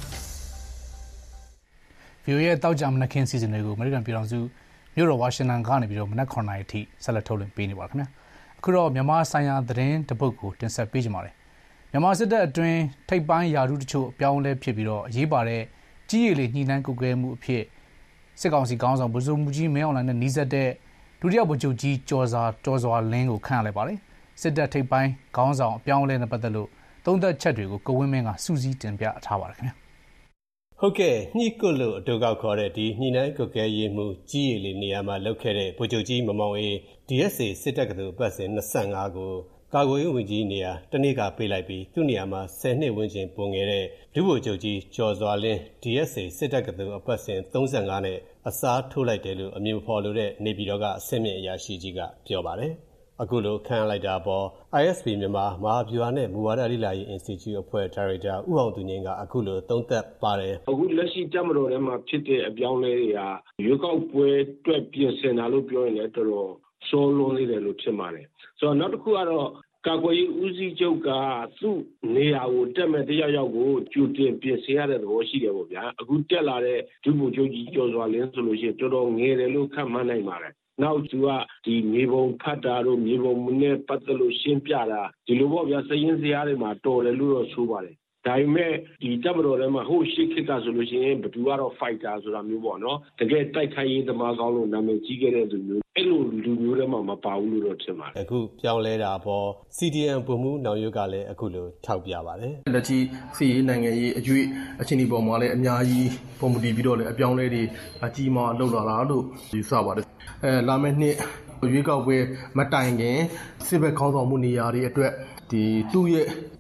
။ V O A ရဲ့တောက်ကြမနက်ခင်းစီစဉ်တွေကိုအမေရိကန်ပြည်ထောင်စုမြို့တော်ဝါရှင်တန်ကနေပြီးတော့မနက်ခုနှစ်နာရီအထိဆက်လက်ထုတ်လွှင့်ပေးနေပါခင်ဗျာ။အခုတော့မြန်မာဆိုင်ရာသတင်းတစ်ပုဒ်ကိုတင်ဆက်ပေးကြပါမယ်။မြန်မာစစ်တပ်အတွင်းထိပ်ပိုင်းယာရုတချို့အပြောင်းလဲဖြစ်ပြီးတော့အရေးပါတဲ့ကြီးရည်လေးညှိနှိုင်းကုတ်ကဲမှုအဖြစ်စစ်ကောင်စီခေါင်းဆောင်ဗိုလ်ချုပ်မှူးကြီးမင်းအောင်လှိုင်နဲ့နှီးစပ်တဲ့ဒုတိယဗိုလ်ချုပ်ကြီးကျော်စာတော်စွာလင်းကိုခန့်လိုက်ပါတယ်။စစ်တပ်ထိပ်ပိုင်းခေါင်းဆောင်အပြောင်းလဲနဲ့ပတ်သက်လို့သုံးသက်ချက်တွေကိုကိုဝင်းမင်းကစူးစီးတင်ပြထားပါတယ်ခင်ဗျာဟုတ်ကဲ့ညှိကုတ်လို့အတူကောက်ခေါ်တဲ့ဒီညှိနှိုင်းကုတ်ကဲရေးမှုကြီးရည်လေးနေရာမှာလောက်ခဲ့တဲ့ဗိုလ်ချုပ်ကြီးမမောင်အေး D S A စစ်တပ်ကတူပတ်စဉ်၂၅ကိုကာကွယ်ရေးဝန်ကြီးနေရာတနေ့ကပေးလိုက်ပြီးသူ့နေရာမှာ၁၀နှစ်ဝန်းကျင်ပုံငယ်တဲ့ဒုဗိုလ်ချုပ်ကြီးကျော်စွာလင်း D S A စစ်တပ်ကတူအပတ်စဉ်၃၅နဲ့အစားထိုးလိုက်တယ်လို့အမည်ဖော်လို့တဲ့နေပြည်တော်ကအဆင့်မြင့်အရာရှိကြီးကပြောပါတယ်အခုလိုခန့်လိုက်တာပေါ် I S P မြန်မာမဟာဗျူဟာနဲ့မူဝါဒလေ့လာရေး Institute အဖွဲ့ဒါရိုက်တာဦးအောင်သူငြိမ်းကအခုလိုသုံးသပ်ပါတယ်အခုလက်ရှိတပ်မတော်ထဲမှာဖြစ်တဲ့အပြောင်းလဲတွေကရွေးကောက်ပွဲအတွက်ပြင်ဆင်တာလို့ပြောရင်လည်းတော်တော်စောလွန်နေတယ်လို့ထင်ပါတယ်ဆိုတော့နောက်တစ်ခုကတော့ကာကွယ်ရေးဦးစီးချုပ်ကသူ့နေရာကိုတက်မဲ့တယောက်ယောက်ကိုကြိုတင်ပြင်ဆင်ရတဲ့သဘောရှိတယ်ပေါ့ဗျာအခုတက်လာတဲ့ဒုဗိုလ်ချုပ်ကြီးကျော်စွာလင်းဆိုလို့ရှိရင်တော်တော်ငယ်တယ်လို့ခန့်မှန်းနိုင်ပါတယ်နောက်သူကဒီမြေပုံဖတ်တာတို့မြေပုံနဲ့ပတ်သက်လို့ရှင်းပြတာဒီလိုပေါ့ဗျာစည်ရင်းစရာတွေမှာတော်တယ်လို့တော့ဆိုပါတယ်ဒါပေမဲ့ဒီတပ်မတော်ထဲမှာဟိုရှစ်ခစ်ကဆိုလို့ရှိရင်ဘယ်သူကတော့ fighter ဆိုတာမျိုးပေါ့နော်တကယ်တိုက်ခိုက်ရေးသမားကောင်းလို့နာမည်ကြီးခဲ့တဲ့သူမျိုးအဲ့လိုလူမျိုးတွေမှာမပါဘူးလို့တော့ထင်ပါတယ်အခုပြောင်းလဲတာပေါ် C D M ပုံမှုနောင်ရုပ်ကလည်းအခုလိုထောက်ပြပါတယ်လက်ရှိစီရေးနိုင်ငံရေးအကျွေးအချင်းဒီပေါ်မှာလည်းအများကြီးပုံမူတည်ပြီးတော့လည်းအပြောင်းလဲတွေအကြီးမားလှုပ်လာတာလို့ယူဆပါတယ်အဲလာမယ့်နှစ်ရွေးကောက်ပွဲမတိုင်ခင်စစ်ဘက်ခေါင်းဆောင်မှုနေရာတွေအတွက်ဒီသူ့ရဲ့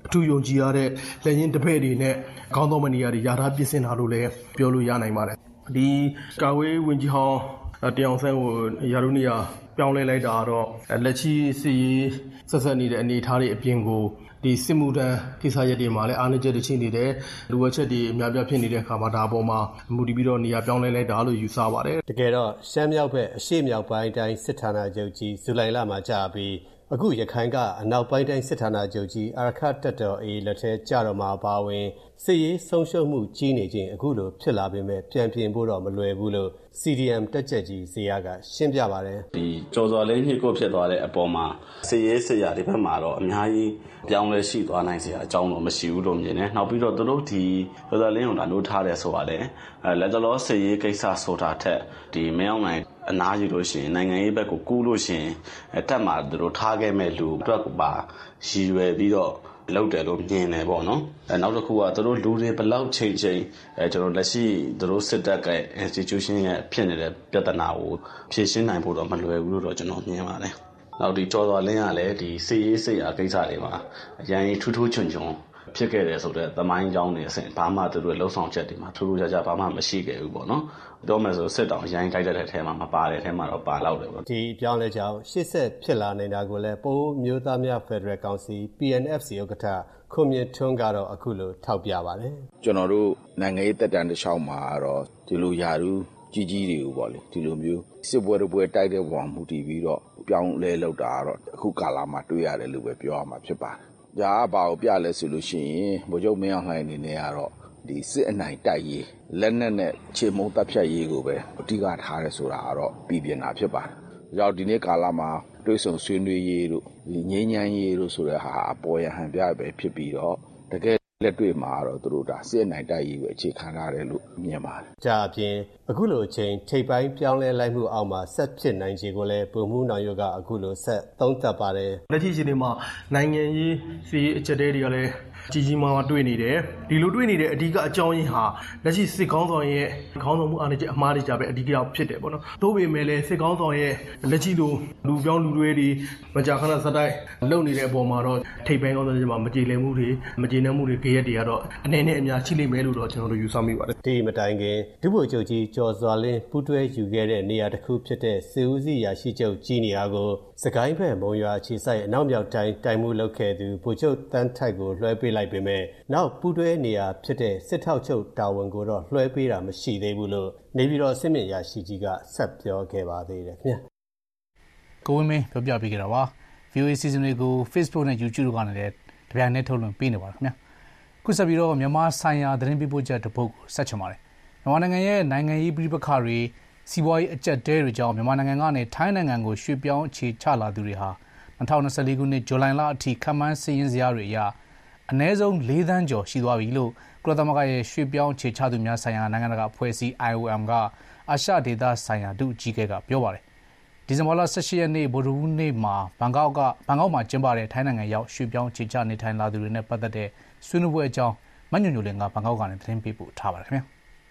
အထူးယုံကြည်ရတဲ့လက်ရင်းတစ်ဖက်တွေနဲ့ခေါင်းဆောင်မနေရတွေရထားပြင်ဆင်တာလို့လည်းပြောလို့ရနိုင်ပါတယ်ဒီကာဝေးဝင်ကြီးဟောင်းတရားအောင်ဆန်းကိုရာထူးနေရာပြောင်းလဲလိုက်တာတော့လက်ရှိစီဆက်ဆက်နေတဲ့အနေအထားတွေအပြင်ကိုဒီစစ်မှုထမ်းကိစ္စရပ်တွေမှာလည်းအားနည်းချက်တွေရှိနေတယ်လူဝက်ချက်တွေအများပြဖြစ်နေတဲ့အခါမှာဒါအပေါ်မှာမူတည်ပြီးတော့နေရာပြောင်းလဲလိုက်တာလို့ယူဆပါတယ်တကယ်တော့ရှမ်းမြောက်ဘက်အရှေ့မြောက်ပိုင်းတိုင်းစစ်ဌာနချုပ်ကြီးဇူလိုင်လမှာကြာပြီးအခုရခိုင်ကအနောက်ပိုင်းတိုင်းစစ်ဌာနချုပ်ကြီးအာရခတပ်တော် အေးလက်ထဲကြာတော့မှာပါဝင်စစ်ရေးဆုံးရှုံးမှုကြီးနေခြင်းအခုလိုဖြစ်လာပေမဲ့ပြန်ပြင်ဖို့တော့မလွယ်ဘူးလို့ စီ ဒီ အမ် တက်ချက်ကြီးဇေယျကရှင်းပြပါတယ်ဒီကြော်စော်လေးညှိကိုဖြစ်သွားတဲ့အပေါ်မှာစစ်ရေးစစ်ရာဒီဘက်မှာတော့အများကြီးပြောင်းလဲရှိသွားနိုင်စရာအကြောင်းတော့မရှိဘူးလို့မြင်တယ်နောက်ပြီးတော့သူတို့ဒီကြော်စော်လေးကိုလာလို့ထားတယ်ဆိုတာလေအဲလက်တလောစစ်ရေးကိစ္စဆိုတာထက်ဒီမင်းအောင်နိုင်အနားယူလို့ရှိရင်နိုင်ငံရေးဘက်ကိုကူးလို့ရှိရင်တက်မှာသူတို့ထားခဲ့မဲ့လူအတွက်ကပါရည်ရွယ်ပြီးတော့လောက်တယ်လို့မြင်တယ်ပေါ့နော်အဲနောက်တစ်ခုကသူတို့လူတွေဘယ်လောက်ချိန်ချိန်အဲကျွန်တော်လက်ရှိသူတို့စစ်တပ်က institution ရဲ့ဖြစ်နေတဲ့ပြဿနာကိုဖြေရှင်းနိုင်ဖို့တော့မလွယ်ဘူးလို့တော့ကျွန်တော်မြင်ပါတယ်နောက်ဒီကြော်တော်လင်းကလည်းဒီစစ်ရေးစစ်ရာကိစ္စတွေမှာအရင်ထူးထူးချွန်ချွန်ဖြစ်ခဲ့တယ်ဆိုတော့သမိုင်းကြောင်းနေအစဉ်ဘာမှသူတို့လှုပ်ဆောင်ချက်တွေမှာထူးထူးခြားခြားဘာမှမရှိခဲ့ဘူးပေါ့နော်ပြောမယ်ဆိုစစ်တောင်ရိုင်းတိုက်တဲ့အထဲမှာမပါတဲ့အထဲမှာတော့ပါလောက်တယ်ပေါ့ဒီပြောင်းလဲကြောင်းရှစ်ဆက်ဖြစ်လာနေတာကိုလည်းပိုးမျိုးသားများဖက်ဒရယ်ကောင်စီ ပီ အန် အက်ဖ် စီ ဥက္ကဋ္ဌခွန်မြင့်ထွန်းကတော့အခုလိုထောက်ပြပါတယ်ကျွန်တော်တို့နိုင်ငံရေးတက်တန်းတစ်လျှောက်မှာတော့ဒီလိုယာရုကြီးကြီးတွေကိုပေါ့လေဒီလိုမျိုးစစ်ပွဲတွေပွဲတိုက်တဲ့ပုံမှုတည်ပြီးတော့ပြောင်းလဲလောက်တာကတော့အခုကာလမှာတွေ့ရတယ်လို့ပဲပြောရမှာဖြစ်ပါတယ်ဒါကဘာကိုပြလဲဆိုလို့ရှိရင်ဗိုလ်ချုပ်မင်းအောင်လှိုင်အနေနဲ့ကတော့ဒီစစ်အနိုင်တိုက်ရေးလက်နက်နဲ့ခြေမုံတပ်ဖြတ်ရေးကိုပဲအဓိကထားရဲဆိုတာကတော့ပြည်ပြနာဖြစ်ပါတယ်။ကြောင့်ဒီနေ့ကာလမှာတွဲဆုံဆွေးနွေးရေးတို့ဒီငြိမ်းချမ်းရေးတို့ဆိုတဲ့ဟာအပေါ်ရဟန်ပြပဲဖြစ်ပြီးတော့တကယ်လက်တွေ့မှာတော့သူတို့ဒါစစ်အနိုင်တိုက်ရေးကိုအခြေခံရတယ်လို့မြင်ပါတယ်။ကြာအပြင်အခုလိုအချိန်ထိပ်ပိုင်းပြောင်းလဲလိုက်မှုအောက်မှာဆက်ဖြစ်နိုင်ခြေကိုလည်းပုံမှုနောင်ရုပ်ကအခုလိုဆက်သုံးသပ်ပါတယ်။လက်ရှိအချိန်ဒီမှာနိုင်ငံရေးစီအချက်တွေကလည်းကြီးကြီးမားမားတွေ့နေတယ်ဒီလိုတွေ့နေတဲ့အဓိကအကြောင်းရင်းဟာလက်ရှိစစ်ကောင်းဆောင်ရဲ့ခေါင်းဆောင်မှုအားနည်းချက်အမှားတွေကြပဲအဓိကဖြစ်တယ်ပေါ့နော်သို့ပေမဲ့လည်းစစ်ကောင်းဆောင်ရဲ့လက်ရှိလိုလူပြောင်းလူတွေတွေမကြာခဏစတိုက်လုပ်နေတဲ့အပေါ်မှာတော့ထိပ်ပိုင်းကောင်းဆောင်တွေမှာမကြေလည်မှုတွေမကြေနပ်မှုတွေကြရက်တွေကတော့အနေနဲ့အများရှိလိမ့်မယ်လို့တော့ကျွန်တော်တို့ယူဆမိပါတယ်ဒီမတိုင်ခင်ဒုဗိုလ်ချုပ်ကြီးကျော်စွာလင်းပူးတွဲယူခဲ့တဲ့နေရာတစ်ခုဖြစ်တဲ့စေဦးစီရာရှိချုပ်ကြီးနေရာကိုစကိုင်းဘက်မုံရွာခြေဆိုင်အနောက်မြောက်တိုင်းတိုင်မှုလုပ်ခဲ့သူဗိုလ်ချုပ်တန်းထိုက်ကိုလွှဲပေးလိုက်ပေမဲ့နောက်ပူးတွဲနေရာဖြစ်တဲ့စစ်ထောက်ချုပ်တာဝန်ကိုတော့လွှဲပေးတာမရှိသေးဘူးလို့နေပြည်တော်စစ်မြင့်ရာရှိကြီးကဆက်ပြောခဲ့ပါသေးတယ်ခင်ဗျာကိုဝင်းမင်းပြောပြပေးကြတာပါ ဗီ အို အေ စီစဉ်တွေကို Facebook နဲ့ YouTube တို့ကနေလည်းတပြိုင်နက်ထုတ်လွှင့်ပေးနေပါတယ်ခင်ဗျာခုဆက်ပြီးတော့မြန်မာဆိုင်ရာသတင်းပေးပို့ချက်တစ်ပုဒ်ကိုဆက်ချင်ပါတယ်မြန်မာနိုင်ငံရဲ့နိုင်ငံရေးပြည်ပခါတွေစီးပွားရေးအကျပ်တဲတွေကြောင့်မြန်မာနိုင်ငံကနေထိုင်းနိုင်ငံကိုရွှေ့ပြောင်းအခြေချလာသူတွေဟာ၂၀၂၄ခုနှစ်ဇူလိုင်လအထိခန့်မှန်းစာရင်းဇယားတွေအရအနည်းဆုံး၄သန်းကျော်ရှိသွားပြီလို့ကုလသမဂ္ဂရဲ့ရွှေ့ပြောင်းအခြေချသူများဆိုင်ရာနိုင်ငံတကာအဖွဲ့အစည်း အိုင် အို အမ် ကအာရှဒေသဆိုင်ရာဒုအကြီးအကဲကပြောပါတယ်ဒီဇင်ဘာလ၁၈ရက်နေ့ဗုဒ္ဓဟူးနေ့မှာဘန်ကောက်ကဘန်ကောက်မှာကျင်းပတဲ့ထိုင်းနိုင်ငံရောက်ရွှေ့ပြောင်းအခြေချနေထိုင်လာသူတွေနဲ့ပတ်သက်တဲ့ဆွေးနွေးပွဲအကြောင်းမညွညွလင်ကဘန်ကောက်ကနေသတင်းပေးပို့ထားပါတယ်ခင်ဗျာ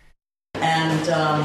And um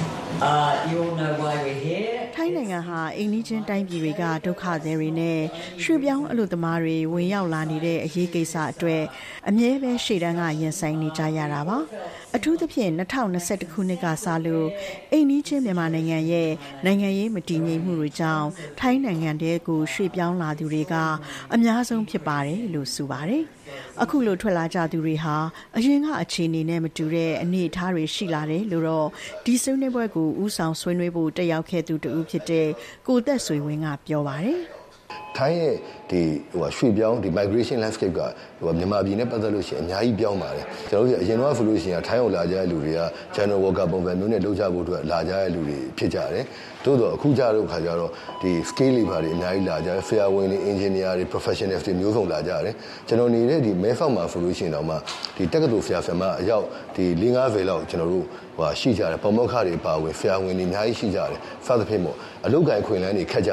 uh you all know why we're here ထိုင်းနိုင်ငံဟာအိမ်နီးချင်းတိုင်းပြည်တွေကဒုက္ခသည်တွေနဲ့ရွှေ့ပြောင်းအလုပ်သမားတွေဝင်ရောက်လာနေတဲ့အရေးကိစ္စအတွက်အမြဲပဲရှေ့တန်းကရင်ဆိုင်နေကြရတာပါအထူးသဖြင့်၂၀၂၁ခုနှစ်ကစလို့အိမ်နီးချင်းမြန်မာနိုင်ငံရဲ့နိုင်ငံရေးမတည်ငြိမ်မှုတွေကြောင့်ထိုင်းနိုင်ငံတဲကိုရွှေ့ပြောင်းလာသူတွေကအများဆုံးဖြစ်ပါတယ်လို့ဆိုပါတယ်အခုလိုထွက်လာကြသူတွေဟာအရင်ကအခြေအနေနဲ့မတူတဲ့အနေအထားတွေရှိလာတယ်လို့တော့ဒီဆွေးနွေးပွဲကိုဦးဆောင်ဆွေးနွေးဖို့တက်ရောက်ခဲ့သူတူဖြစ်တဲ့ကိုသက်ဆွေဝင်းကပြောပါတယ်ထိုင်းရဲ့ဒီဟိုရွှေ့ပြောင်းဒီ migration landscape ကဟိုမြန်မာပြည်နဲ့ပတ်သက်လို့ရှိရင်အများကြီးပြောင်းပါတယ်ကျွန်တော်တို့အရင်တော့ဆိုလို့ရှိရင်ထိုင်းကိုလာကြတဲ့လူတွေက general worker ပုံစံမျိုးနဲ့လုပ်ကြဖို့အတွက်လာကြတဲ့လူတွေဖြစ်ကြတယ်တိုးတော့အခုကြတော့ခါကြတော့ဒီ scale labor တွေအများကြီးလာကြတယ် fair win တွေ engineer တွေ professionals တွေမျိုးစုံလာကြတယ်ကျွန်တော်နေတဲ့ဒီမဲဖောက်မှာဆိုလို့ရှိရင်တော့မှဒီတက္ကသိုလ် fair fair မှာအရောက်ဒီ၄၅ဘယ်လောက်ကျွန်တော်တို့ဟိုရှိကြတယ်ပုံမောက်ခတွေပါဝင် fair win တွေအများကြီးရှိကြတယ်စသဖြင့်ပေါ့အလုပ်ကိုင်ခွင့်လန်းတွေခက်ကြတယ်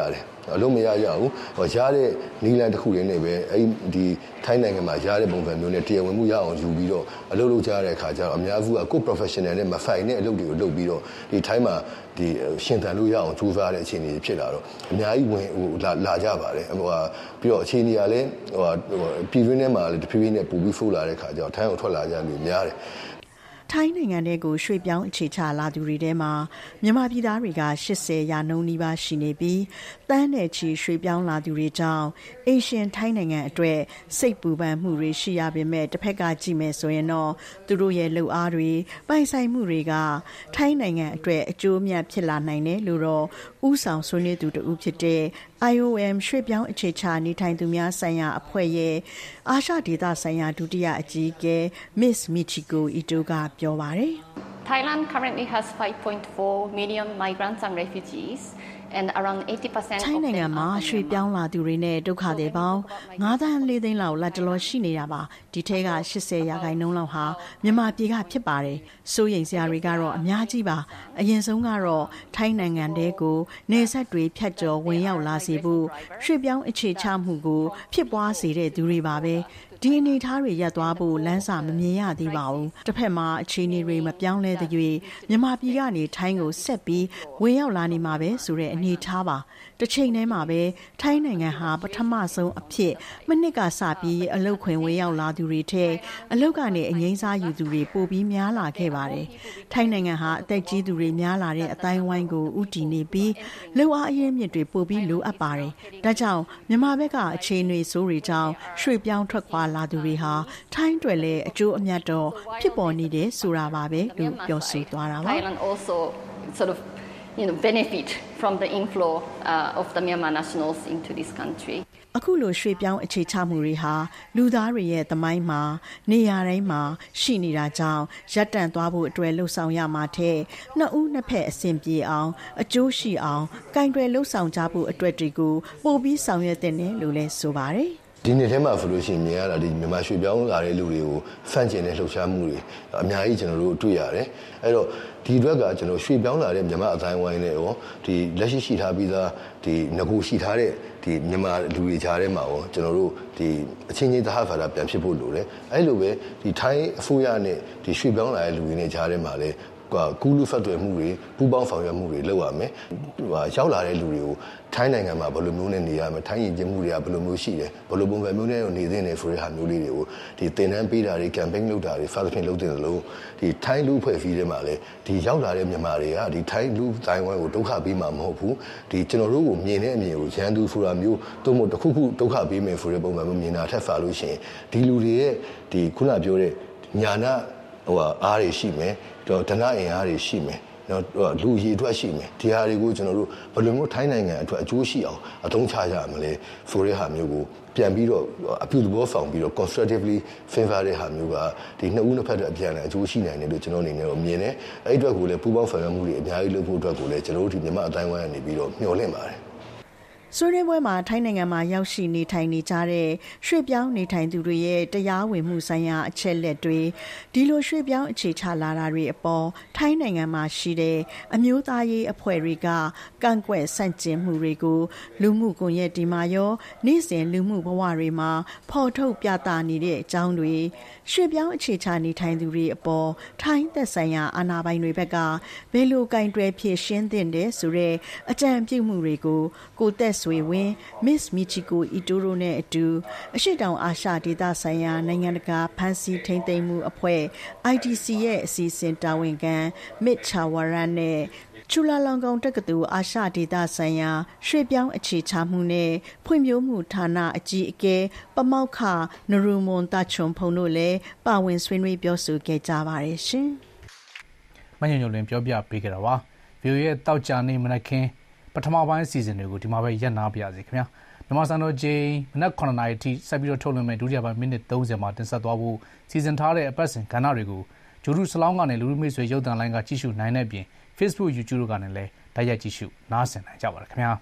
အလုံးမရရဘူးဟောရတဲ့နီလန်တစ်ခုလေးနဲ့ပဲအဲ့ဒီထိုင်းနိုင်ငံမှာရတဲ့ပုံစံမျိုးနဲ့တရားဝင်မှုရအောင်ယူပြီးတော့အလုပ်လုပ်ကြရတဲ့အခါကျတော့အများစုကကိုယ် professional နဲ့မဖိုင်တဲ့အလုပ်တွေကိုလုပ်ပြီးတော့ဒီထိုင်းမှာဒီရှင်သန်လို့ရအောင်ကြိုးစားတဲ့အခြေအနေဖြစ်လာတော့အများကြီးဝင်ဟိုလာလာကြပါတယ်ဟိုဟာပြီးတော့အခြေအနေကလည်းဟိုဟာပြည်တွင်းထဲမှာလည်းတဖြည်းဖြည်းနဲ့ပိုပြီးဖိုးလာတဲ့အခါကျတော့ထိုင်းကိုထွက်လာကြလို့များတယ်ထိုင်းနိုင်ငံထဲကိုရွှေ့ပြောင်းအခြေချလာသူတွေထဲမှာမြန်မာပြည်သားတွေက၈၀ရာနှုန်းနီးပါးရှိနေပြီးတန်းနဲ့ချီရွှေ့ပြောင်းလာသူတွေကြောင့်အေရှင်ထိုင်းနိုင်ငံအတွက်စိတ်ပူပန်မှုတွေရှိရပေမဲ့တစ်ဖက်ကကြည့်မယ်ဆိုရင်တော့သူတို့ရဲ့လှုပ်အားတွေပိုင်ဆိုင်မှုတွေကထိုင်းနိုင်ငံအတွက်အကျိုးအမြတ်ဖြစ်လာနိုင်တယ်လို့တော့ဥဆောင်ဆွေးနွေးသူတို့ဖြစ်တဲ့ I O M ရွှေ့ပြောင်းအခြေချနေထိုင်သူများဆိုင်ရာအဖွဲ့ရဲ့အာရှဒေသဆိုင်ရာဒုတိယအကြီးအကဲ Miss Michiko Ito ကပြောပါတယ် Thailand currently has five point four million migrants and refugees and around eighty percent ထိုင်းနိုင်ငံမှာရွှေ့ပြောင်းလာသူတွေနဲ့ဒုက္ခသည်ပေါင်း၅သန်း၄သိန်းလောက်လက်တလောရှိနေတာပါဒီထဲက၈၀ရာခိုင်နှုန်းလောက်ဟာမြန်မာပြည်ကဖြစ်ပါတယ်စိုးရိမ်စရာတွေကတော့အများကြီးပါအရင်ဆုံးကတော့ထိုင်းနိုင်ငံတဲကိုနေဆက်တွေဖြတ်ကျော်ဝင်ရောက်လာစေဖို့ရွှေ့ပြောင်းအခြေချမှုကိုဖြစ်ပွားစေတဲ့သူတွေပါပဲဒီအနေထားတွေရပ်သွားဖို့လမ်းစာမမြင်ရသေးပါဘူးတစ်ဖက်မှာအခြေအနေတွေမပြောင်းလဲသေး၍မြန်မာပြည်ကနေထိုင်းကိုဆက်ပြီးဝင်ရောက်လာနေမှာပဲဆိုတဲ့အနေထားပါတစ်ချိန်တည်းမှာပဲထိုင်းနိုင်ငံဟာပထမဆုံးအဖြစ်မနှစ်ကစပြီးအလုတ်ခွင်ဝင်ရောက်လာသူတွေထဲအလုတ်ကနေအငိမ့်စားယူသူတွေပိုပြီးများလာခဲ့ပါတယ်ထိုင်းနိုင်ငံဟာအသက်ကြီးသူတွေများလာတဲ့အတိုင်းဝိုင်းကိုဥတီနေပြီးလုံအားအရင်းမြစ်တွေပိုပြီးလိုအပ်ပါတယ်ဒါကြောင့်မြန်မာဘက်ကအခြေအနေဆိုးတွေကြောင့်ရွှေ့ပြောင်းထွက်ခွာလာသူတွေဟာထိုင်းတွေလည်းအကျိုးအမြတ်တော့ဖြစ်ပေါ်နေတယ်ဆိုတာပါပဲလို့ပြောဆိုသွားတာပါ Thailand also sort of you know benefit from the inflow uh, of the Myanmar nationals into this country အခုလိုရွှေ့ပြောင်းအခြေချမှုတွေဟာလူသားတွေရဲ့သမိုင်းမှာနေရာတိုင်းမှာရှိနေတာကြောင့်ရပ်တန့်သွားဖို့အတွက်လှုံ့ဆော်ရမှာတဲ့နှစ်ဦးနှစ်ဖက်အဆင်ပြေအောင်အကျိုးရှိအောင်ကင်တွယ်လှုံ့ဆော်ကြဖို့အတွက်တွေကိုပို့ပြီးဆောင်ရွက်တဲ့နယ်လို့လည်းဆိုပါတယ်ဒီနေ့ထဲမှာဆိုလို့ရှိရင်မြင်ရတာဒီမြန်မာရွှေ့ပြောင်းလာတဲ့လူတွေကိုဖန်ကျင်တဲ့လှုပ်ရှားမှုတွေအများကြီးကျွန်တော်တို့တွေ့ရတယ်အဲ့တော့ဒီအတွက်ကကျွန်တော်ရွှေ့ပြောင်းလာတဲ့မြန်မာအတိုင်းဝိုင်းနဲ့ရောဒီလက်ရှိရှိထားပြီးသားဒီငကိုရှိထားတဲ့ဒီမြန်မာလူတွေကြားထဲမှာရောကျွန်တော်တို့ဒီအချင်းချင်းသဟဇာတပြန်ဖြစ်ဖို့လိုတယ်အဲ့လိုပဲဒီထိုင်းအစိုးရနဲ့ဒီရွှေ့ပြောင်းလာတဲ့လူတွေနဲ့ကြားထဲမှာလည်းကူးလူဖတ်တွေ့မှုတွေပူးပေါင်းဆောင်ရွက်မှုတွေလုပ်ရမယ်ဟိုရောက်လာတဲ့လူတွေကိုထိုင်းနိုင်ငံမှာဘယ်လိုမျိုးနဲ့နေရမလဲထိုင်းရင်ကျမှုတွေကဘယ်လိုမျိုးရှိတယ်ဘယ်လိုပုံစံမျိုးနဲ့နေသင့်တယ်ဆိုတဲ့ဟာမျိုးလေးတွေကိုဒီသင်တန်းပေးတာတွေ campaign လုပ်တာတွေစသဖြင့်လုပ်တင်တယ်လို့ဒီထိုင်းလူဖွဲ့စည်းထဲမှာလည်းဒီရောက်လာတဲ့မြန်မာတွေကဒီထိုင်းလူတိုင်းဝိုင်းကိုဒုက္ခပေးမှာမဟုတ်ဘူးဒီကျွန်တော်တို့ကိုမြင်တဲ့အမြင်ကိုရန်သူဆိုတာမျိုးသို့မဟုတ်တစ်ခုခုဒုက္ခပေးမယ်ဆိုတဲ့ပုံစံမျိုးမြင်တာထက်စားလို့ရှိရင်ဒီလူတွေရဲ့ဒီခုနပြောတဲ့ညာနာဟိုအားတွေရှိမယ်တော့ဒနာအင်အားတွေရှိမယ်နော်လူရည်အတွက်ရှိမယ်ဒီဟာတွေကိုကျွန်တော်တို့ဘယ်လိုမျိုးထိုင်းနိုင်ငံအတွက်အကျိုးရှိအောင်အသုံးချကြရမလဲဆိုတဲ့ဟာမျိုးကိုပြန်ပြီးတော့အပြုသဘောဆောင်ပြီးတော့ constructively favor တဲ့ဟာမျိုးကဒီနှစ်ဦးနှစ်ဖက်အတွက်အပြန်အလှန်အကျိုးရှိနိုင်တယ်လို့ကျွန်တော်အနေနဲ့တော့မြင်တယ်အဲ့ဒီအတွက်ကိုလည်းပူးပေါင်းဆောင်ရွက်မှုတွေအများကြီးလုပ်ဖို့အတွက်ကိုလည်းကျွန်တော်တို့ဒီမြန်မာအတိုင်းဝိုင်းကနေပြီးတော့မျှော်လင့်ပါတယ်ဆွေးနွေးပွဲမှာထိုင်းနိုင်ငံမှာရောက်ရှိနေထိုင်နေကြတဲ့ရွှေ့ပြောင်းနေထိုင်သူတွေရဲ့တရားဝင်မှုဆိုင်ရာအချက်လက်တွေဒီလိုရွှေ့ပြောင်းအခြေချလာတာတွေအပေါ်ထိုင်းနိုင်ငံမှာရှိတဲ့အမျိုးသားရေးအဖွဲ့တွေကကန့်ကွက်ဆန့်ကျင်မှုတွေကိုလူမှုကွန်ရက်ဒီမှာရောနေ့စဉ်လူမှုဘဝတွေမှာဖော်ထုတ်ပြသနေတဲ့အကြောင်းတွေရွှေ့ပြောင်းအခြေချနေထိုင်သူတွေအပေါ်ထိုင်းသက်ဆိုင်ရာအာဏာပိုင်တွေဘက်ကဘယ်လိုကင်တွယ်ဖြေရှင်းသင့်တယ်ဆိုတဲ့အကြံပြုမှုတွေကိုကိုသက်ဆွေဝင်း Miss Michiko Ito နဲ့အတူအရှိတောင်အာရှဒေသဆိုင်ရာနိုင်ငံတကာဖန်စီထိန်းသိမ်းမှုအဖွဲ့ I D C ရဲ့အစီအစဉ်တာဝန်ခံ Mit Chawaran နဲ့ချူလာလောင်ကောင်တက္ကသိုလ်အာရှဒေသဆိုင်ရာရွှေ့ပြောင်းအခြေချမှုနဲ့ဖွံ့ဖြိုးမှုဌာနအကြီးအကဲပမောက္ခနရူမွန်တာချွန်ဖုံတို့လည်းပါဝင်ဆွေးနွေးပြောဆိုခဲ့ကြပါတယ်ရှင်။မညညလွင်ပြောပြပေးကြတာပါ။ ဗီအိုအေ ရဲ့တောက်ကြနေမနက်ခင်းပထမပိုင်းအစီအစဉ်တွေကိုဒီမှာပဲရပ်နားပြရစီခင်ဗျာမြန်မာစံတော်ချိန်မနက်9နာရီထိဆက်ပြီးတော့ထုတ်လွှင့်မယ်ဒုတိယပိုင်းမိနစ်30မှာတင်ဆက်သွားဖို့စီစဉ်ထားတဲ့အပတ်စဉ်ကဏ္ဍတွေကိုဂျိုရုစလောင်းကနေလူလူမိတ်ဆွေရုပ်သံလိုင်းကကြည့်ရှုနိုင်တဲ့အပြင် Facebook YouTube တို့ကနေလည်းတိုက်ရိုက်ကြည့်ရှုနားဆင်နိုင်ကြပါတယ်ခင်ဗျာ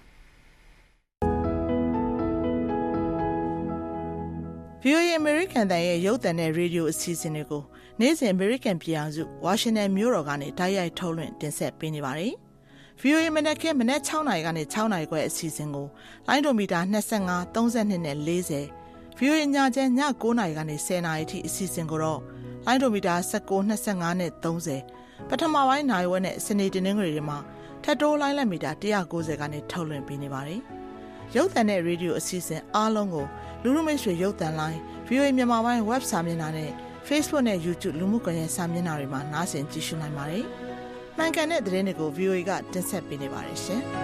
ဗီအိုအေ American တန်ရဲ့ရုပ်သံနဲ့ရေဒီယိုအစီအစဉ်တွေကိုနေ့စဉ် American ပြည်အောင်စု Washington မြို့တော်ကနေတိုက်ရိုက်ထုတ်လွှင့်တင်ဆက်ပေးနေပါတယ်ဗီအိုအေ မနက်ခင်းမနက်၆နာရီကနေ၆နာရီခွဲအစီအစဉ်ကိုလိုင်းဒိုမီတာ၂၅ ၃၂နဲ့၄၀ ဗီအိုအေညချမ်းည၉နာရီကနေ၁၀နာရီထိအစီအစဉ်ကိုတော့လိုင်းဒိုမီတာ၁၉ ၂၅နဲ့၃၀ပထမပိုင်းနိုင်ဝက်နဲ့စနေတနင်္ဂနွေတွေမှာထပ်တိုးလိုင်းလက်မီတာ၁၉၀ကနေထုတ်လွှင့်ပေးနေပါတယ်။ရုပ်သံနဲ့ရေဒီယိုအစီအစဉ်အားလုံးကိုလူလူမိတ်ဆွေရုပ်သံလိုင်း ဗီအိုအေ မြန်မာပိုင်း web စာမျက်နှာနဲ့ Facebook နဲ့ YouTube လူမှုကွန်ရက်စာမျက်နှာတွေမှာနားဆင်ကြည့်ရှုနိုင်ပါတယ်။မှန်ကန်တဲ့သတင်းတွေကို ဗီအိုအေ ကတင်ဆက်ပေးနေပါတယ်ရှင်။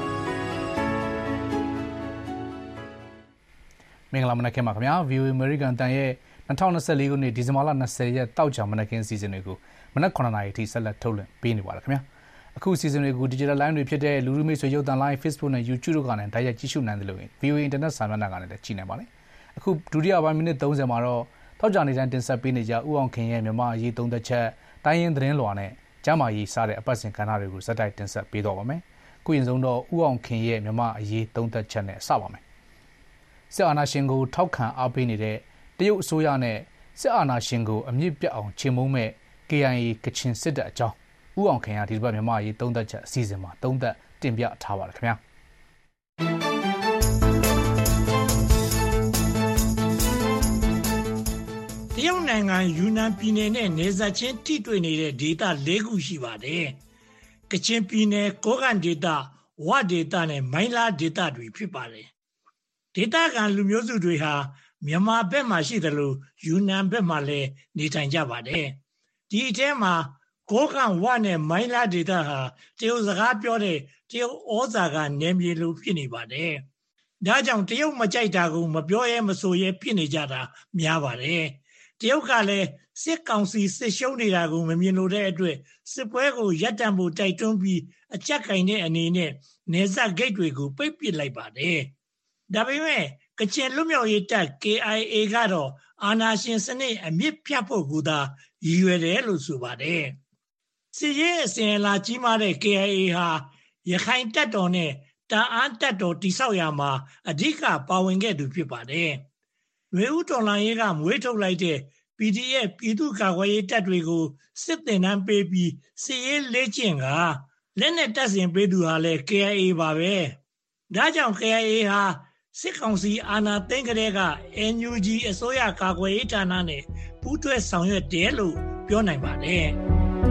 မင်္ဂလာမနက်ခင်းပါခင်ဗျာ ဗီအိုအေ American တန်ရဲ့၂၀၂၄ခုနှစ်ဒီဇင်ဘာလ၂၀ရက်တောက်ကြမနက်ခင်းစီစဉ်တွေကိုမနက်9နာရီအထိဆက်လက်ထုတ်လွှင့်ပေးနေပါတယ်ခင်ဗျာအခုစီစဉ်တွေကို Digital Line တွေဖြစ်တဲ့လူလူမိတ်ဆွေရုပ်သံ Line Facebook နဲ့ YouTube တို့ကနေတိုက်ရိုက်ကြည့်ရှုနိုင်တယ်လို့ ဗီအိုအေ Internet စာမျက်နှာကနေလည်းကြည့်နိုင်ပါတယ်အခုဒုတိယပိုင်းမိနစ်၃၀မှာတော့တောက်ကြနေတိုင်းတင်ဆက်ပေးနေကြဦးအောင်ခင်ရဲ့မြန်မာအရေးသုံးသက်ချက်တိုင်းရင်းသတင်းလွှာနဲ့ကျမ်းမာရေးစတဲ့အပတ်စဉ်ကဏ္ဍတွေကိုဇက်တိုက်တင်ဆက်ပေးတော့ပါမယ်ခုရင်ဆုံးတော့ဦးအောင်ခင်ရဲ့မြန်မာအရေးသုံးသက်ချက်နဲ့စပါမယ်စစ်အာဏာရှင်ကိုထောက်ခံအားပေးနေတဲ့တရုတ်အစိုးရနဲ့စစ်အာဏာရှင်ကိုအမြင့်ပြတ်အောင်ချေမှုန်းမဲ့ ကေအိုင်အေ ကချင်စစ်တပ်အကြောင်းဦးအောင်ခင်ကဒီဘက်မြန်မာရေးသုံးသက်ချက်အစီအစဉ်မှာသုံးသက်တင်ပြထားပါတယ်ခင်ဗျာတရုတ်နိုင်ငံယူနန်ပြည်နယ်နဲ့နယ်စပ်ချင်းထိတွေ့နေတဲ့ဒေသ၄ခုရှိပါတယ်။ကချင်ပြည်နယ်ကိုကန့်ဒေသဝဒေသနဲ့မိုင်းလားဒေသတွေဖြစ်ပါတယ်။ဒေသခံလူမျိုးစုတွေဟာမြန်မာဘက်မှာရှိသလိုယူနန်ဘက်မှာလည်းနေထိုင်ကြပါတယ်။ဒီအထဲမှာကိုကန့်ဝနဲ့မိုင်းလားဒေသဟာတရုတ်စကားပြောတဲ့တရုတ်ဩဇာကနယ်မြေလိုဖြစ်နေပါတယ်။ဒါကြောင့်တရုတ်မကြိုက်တာကိုမပြောရဲမဆိုရဲဖြစ်နေကြတာများပါတယ်။တရုတ်ကလည်းစစ်ကောင်စီစစ်ရှုံးနေတာကိုမမြင်လို့တဲ့အတွက်စစ်ပွဲကိုရပ်တန့်ဖို့တိုက်တွန်းပြီးအကြက်ကင်တဲ့အနေနဲ့နယ်စပ်ဂိတ်တွေကိုပိတ်ပစ်လိုက်ပါတယ်။ဒါပေမဲ့ကချင်လွတ်မြောက်ရေးတပ် ကေအိုင်အေ ကတော့အာဏာရှင်စနစ်အမြစ်ဖြတ်ဖို့ကသာရည်ရွယ်တယ်လို့ဆိုပါတယ်။စစ်ရေးအစဉ်အလာကြီးမားတဲ့ ကေအိုင်အေ ဟာရခိုင်တပ်တော်နဲ့တအာင်းတပ်တော်တိဆောက်ရာမှာအဓိကပါဝင်ခဲ့သူဖြစ်ပါတယ်။ရွေဦးတော်လှန်ရေးကမွေးထုတ်လိုက်တဲ့ ပီဒီအက်ဖ် ပြည်သူ့ကာကွယ်ရေးတပ်တွေကိုစစ်သင်တန်းပေးပြီးစစ်ရေးလေ့ကျင့်ကလက်နက်တပ်ဆင်ပေးသူဟာလည်း ကေအိုင်အေ ပါပဲ။ဒါကြောင့် ကေအိုင်အေ ဟာစစ်ကောင်စီအာဏာသိမ်းကလေးက အန်ယူဂျီ အစိုးရကာကွယ်ရေးဌာနနဲ့ပူးတွဲဆောင်ရွက်တယ်လို့ပြောနိုင်ပါတယ်။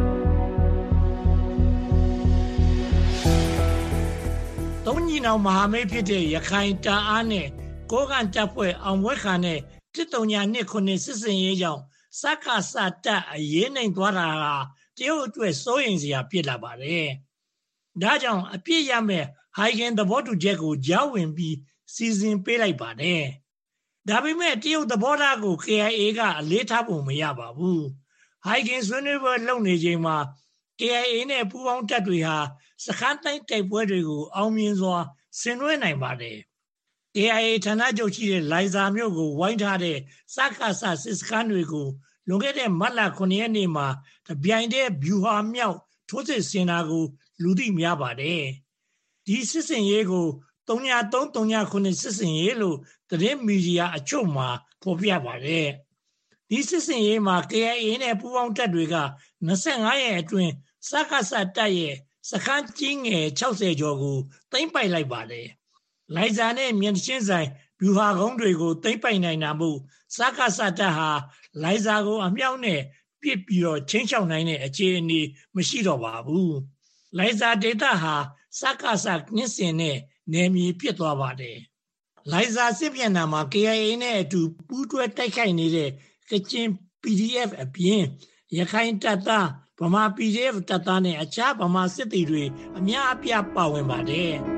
သုံးညီနောင်မဟာမိတ်ဖြစ်တဲ့ရခိုင်တအာင်းနဲ့ကိုကန့်တပ်ဖွဲ့အောင်ဝဲခါနဲ့တစ်တုံညာနှစ်ခုနှစ်စစ်စင်ရေးကြောင့်စက္ကစတပ်အရေးနိုင်သွားတာဟာတရုတ်အတွက်စိုးရိမ်စရာဖြစ်လာပါတယ်။ဒါကြောင့်အပြစ်ရမဲ့ဟိုင်ဂင်သဘောတူချက်ကိုကြားဝင်ပြီးစီစဉ်ပေးလိုက်ပါတယ်။ဒါပေမဲ့တရုတ်သဘောထားကို ကေအိုင်အေ ကအလေးထားဖို့မရပါဘူး။ဟိုင်ဂင်ဆွေးနွေးပွဲလုပ်နေချိန်မှာ ကေအိုင်အေ နဲ့ပူးပေါင်းတပ်တွေဟာစခန်းတိုင်းတိုက်ပွဲတွေကိုအောင်မြင်စွာဆင်နွှဲနိုင်ပါတယ်။ ကေအိုင်အေ ဌာနချုပ်ရှိတဲ့လိုင်ဇာမြို့ကိုဝိုင်းထားတဲ့စက္ကစစစ်စခန်းတွေကိုလွန်ခဲ့တဲ့မတ်လခုနှစ်ရက်နေ့မှာတပြိုင်တည်းဗျူဟာမြောက်ထိုးစစ်ဆင်တာကိုလူသိများပါတယ်။ဒီစစ်စင်ရေးကိုသုံး၃၃ခုနှစ်စစ်စင်ရေးလို့သတင်းမီဒီယာအချို့မှာဖော်ပြပါတယ်။ဒီစစ်စင်ရေးမှာ ကေအိုင်အေ နဲ့ပူးပေါင်းတပ်တွေက၂၅ရက်အတွင်းစက္ကစတပ်ရဲ့စခန်းကြီးငယ်၆၀ကျော်ကိုသိမ်းပိုက်လိုက်ပါတယ်။လိုင်ဇာနဲ့မြင်းချင်းဆိုင်ဗျူဟာကုန်းတွေကိုသိမ်းပိုက်နိုင်တာမို့စက္ကစတပ်ဟာလိုင်ဇာကိုအမြောက်နဲ့ပစ်ပြီးတော့ချင်းချောက်နိုင်တဲ့အခြေအနေမရှိတော့ပါဘူး။လိုင်ဇာဒေသဟာစက္ကစညှစ်စင်တဲ့နယ်မြေဖြစ်သွားပါတယ်။လိုင်ဇာစစ်မျက်နှာမှာ ကေအိုင်အေ နဲ့အတူပူးတွဲတိုက်ခိုက်နေတဲ့ကချင် ပီဒီအက်ဖ် အပြင်ရခိုင်တပ်သားဗမာ ပီဒီအက်ဖ် တပ်သားနဲ့အခြားဗမာစစ်သည်တွေအများအပြားပါဝင်ပါတယ်။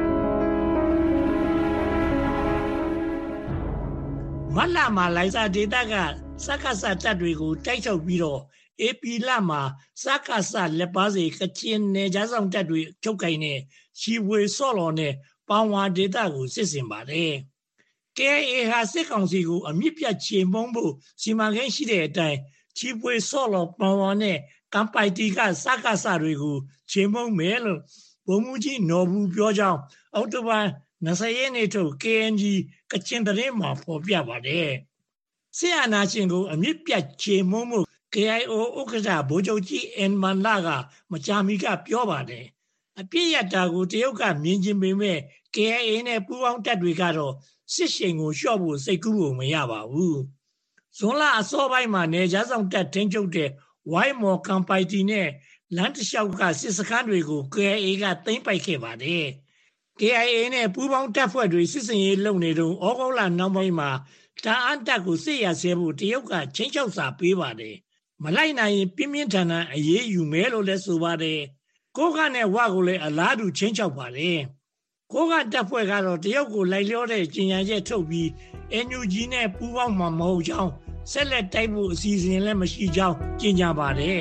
မတ်လမှာလိုင်ဇာဒေသကစက္ကစတပ်တွေကိုတိုက်ထုတ်ပြီးတော့ဧပြီလမှာစက္ကစလက်ပါစီကချင်နယ်ခြားဆောင်တပ်တွေချုပ်ကိုင်တဲ့ရှီဝေဆော့လော်နဲ့ပန်ဝါဒေသကိုစစ်ဆင်ပါတယ်။ ကေအိုင်အေ ဟာစစ်ကောင်စီကိုအမြင့်ပြတ်ချေမှုန်းဖို့စီမံကိန်းရှိတဲ့အတိုင်းချီပွေဆော့လော်ပန်ဝါနဲ့ကမ်ပိုက်တီကစက္ကစတွေကိုချေမှုန်းမယ်လို့ဗိုလ်မှူးကြီးနော်ဘူးပြောကြောင်းအောက်တိုဘာ၂၀ရက်နေ့ထုတ် ကေအန်ဂျီ ကချင်သတင်းမှာဖော်ပြပါတယ်။စစ်အာဏာရှင်ကိုအမြင့်ပြတ်ချေမှုန်းမှု ကေအိုင်အို ဥက္ကဋ္ဌဗိုလ်ချုပ်ကြီးအင်မန်လာကမကြာမီကပြောပါတယ်။အပြည့်ရတာကိုတရုတ်ကမြင်ချင်ပေမဲ့ K I A နဲ့ပူးပေါင်းတပ်တွေကတော့စစ်ရှိန်ကိုလျှော့ဖို့စိတ်ကူးဖို့မရပါဘူးဇွန်လအစောပိုင်းမှာနေကြားဆောင်တပ်ထိန်းချုပ်တဲ့ White More Campaignty နဲ့လမ်းတစ်လျှောက်ကစစ်စခန်းတွေကို K I A ကသိမ်းပိုက်ခဲ့ပါတယ် K I A နဲ့ပူးပေါင်းတပ်ဖွဲ့တွေစစ်စင်ရေးလုပ်နေတော့ဩဂုတ်လနောက်ပိုင်းမှာတအန်တပ်ကိုစစ်ရဆဲဖို့တရုတ်ကချင်းချောက်စာပေးပါတယ်မလိုက်နိုင်ရင်ပြင်းပြင်းထန်ထန်အရေးယူမယ်လို့လည်းဆိုပါတယ်ကိုကနဲ့ဝကိုလည်းအလားတူချင်းချောက်ပါတယ်ကိုကတပ်ဖွဲ့ကတော့တရုတ်ကိုလိုက်လျောတဲ့ကျင်ညာချက်ထုတ်ပြီး N U G နဲ့ပူးပေါင်းမှာမဟုတ်ကြောင်းဆက်လက်တိုက်ဖို့အစီအစဉ်လည်းမရှိကြောင်းကြေညာပါတယ်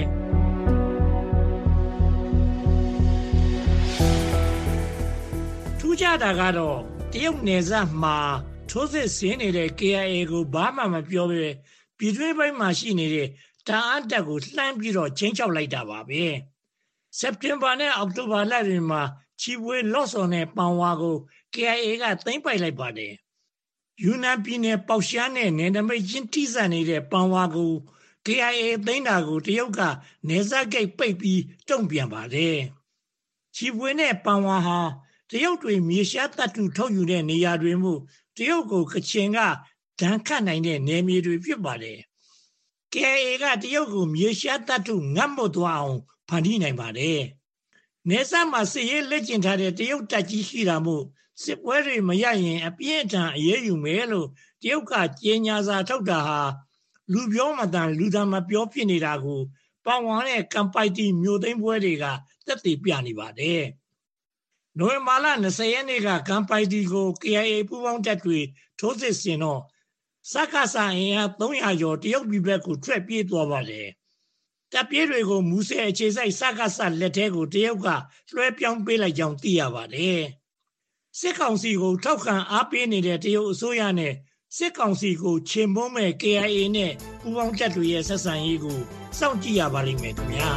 ထူးခြားတာကတော့တရုတ်နယ်စပ်မှာထိုးစစ်ဆင်နေတဲ့ K I A ကိုဘာမှမပြောဘဲပြည်တွင်းပိုင်းမှာရှိနေတဲ့တအန်တပ်ကိုလှမ်းပြီးတော့ချင်းချောက်လိုက်တာပါပဲစက်တင်ဘာနဲ့အောက်တိုဘာလတွင်မှာချီပွေလော့စော်နဲ့ပန်ဝါကို K I A ကသိမ်းပိုက်လိုက်ပါတယ်ယူနန်ပြည်နယ်ပေါရှားနဲ့နယ်နိမိတ်ချင်းထိစပ်နေတဲ့ပန်ဝါကို K I A သိမ်းတာကိုတရုတ်ကနေဇက်ဂိတ်ပိတ်ပြီးတုံ့ပြန်ပါတယ်ချီပွေနဲ့ပန်ဝါဟာတရုတ်တွေမြေရှားတပ်ထုထုတ်ယူတဲ့နေရာတွေမှုတရုတ်ကိုကချင်ကဒဏ်ခတ်နိုင်တဲ့နယ်မြေတွေဖြစ်ပါတယ် K I A ကတရုတ်ကိုမြေရှားတပ်ထုငတ်မွတ်သွားအောင်ဖန်တီးနိုင်ပါတယ်နေဆမ်းမှာစစ်ရေးလက်ကျင်ထားတဲ့တရုတ်တပ်ကြီးရှိတာမို့စစ်ပွဲတွေမရရင်အပြင်းအထန်အရေးယူမယ်လို့တရုတ်ကကြေညာစာထုတ်တာဟာလူပြောမတန်လူသားမပြောဖြစ်နေတာကိုပန်ဝါနဲ့ကမ်ပိုက်တီမြို့သိမ်းပွဲတွေကသက်သေပြနေပါတယ်နိုဝင်ဘာလ၂၀ရက်နေ့ကကမ်ပိုက်တီကို K I A ပူးပေါင်းတပ်တွေထိုးစစ်ဆင်တော့စက္ကစအင်အားသုံးရာကျော်တရုတ်ပြည်ဘက်ကိုထွက်ပြေးသွားပါတယ်တပ်ပြေးတွေကိုမူဆယ်အခြေစိုက်စက္ကစလက်ထဲကိုတရုတ်ကလွှဲပြောင်းပေးလိုက်ကြောင်းသိရပါတယ်စစ်ကောင်စီကိုထောက်ခံအားပေးနေတဲ့တရုတ်အစိုးရနဲ့စစ်ကောင်စီကိုချေမုန်းမဲ့ K I A နဲ့ပူးပေါင်းတပ်တွေရဲ့ဆက်ဆံရေးကိုစောင့်ကြည့်ရပါလိမ့်မယ်ခင်ဗျာ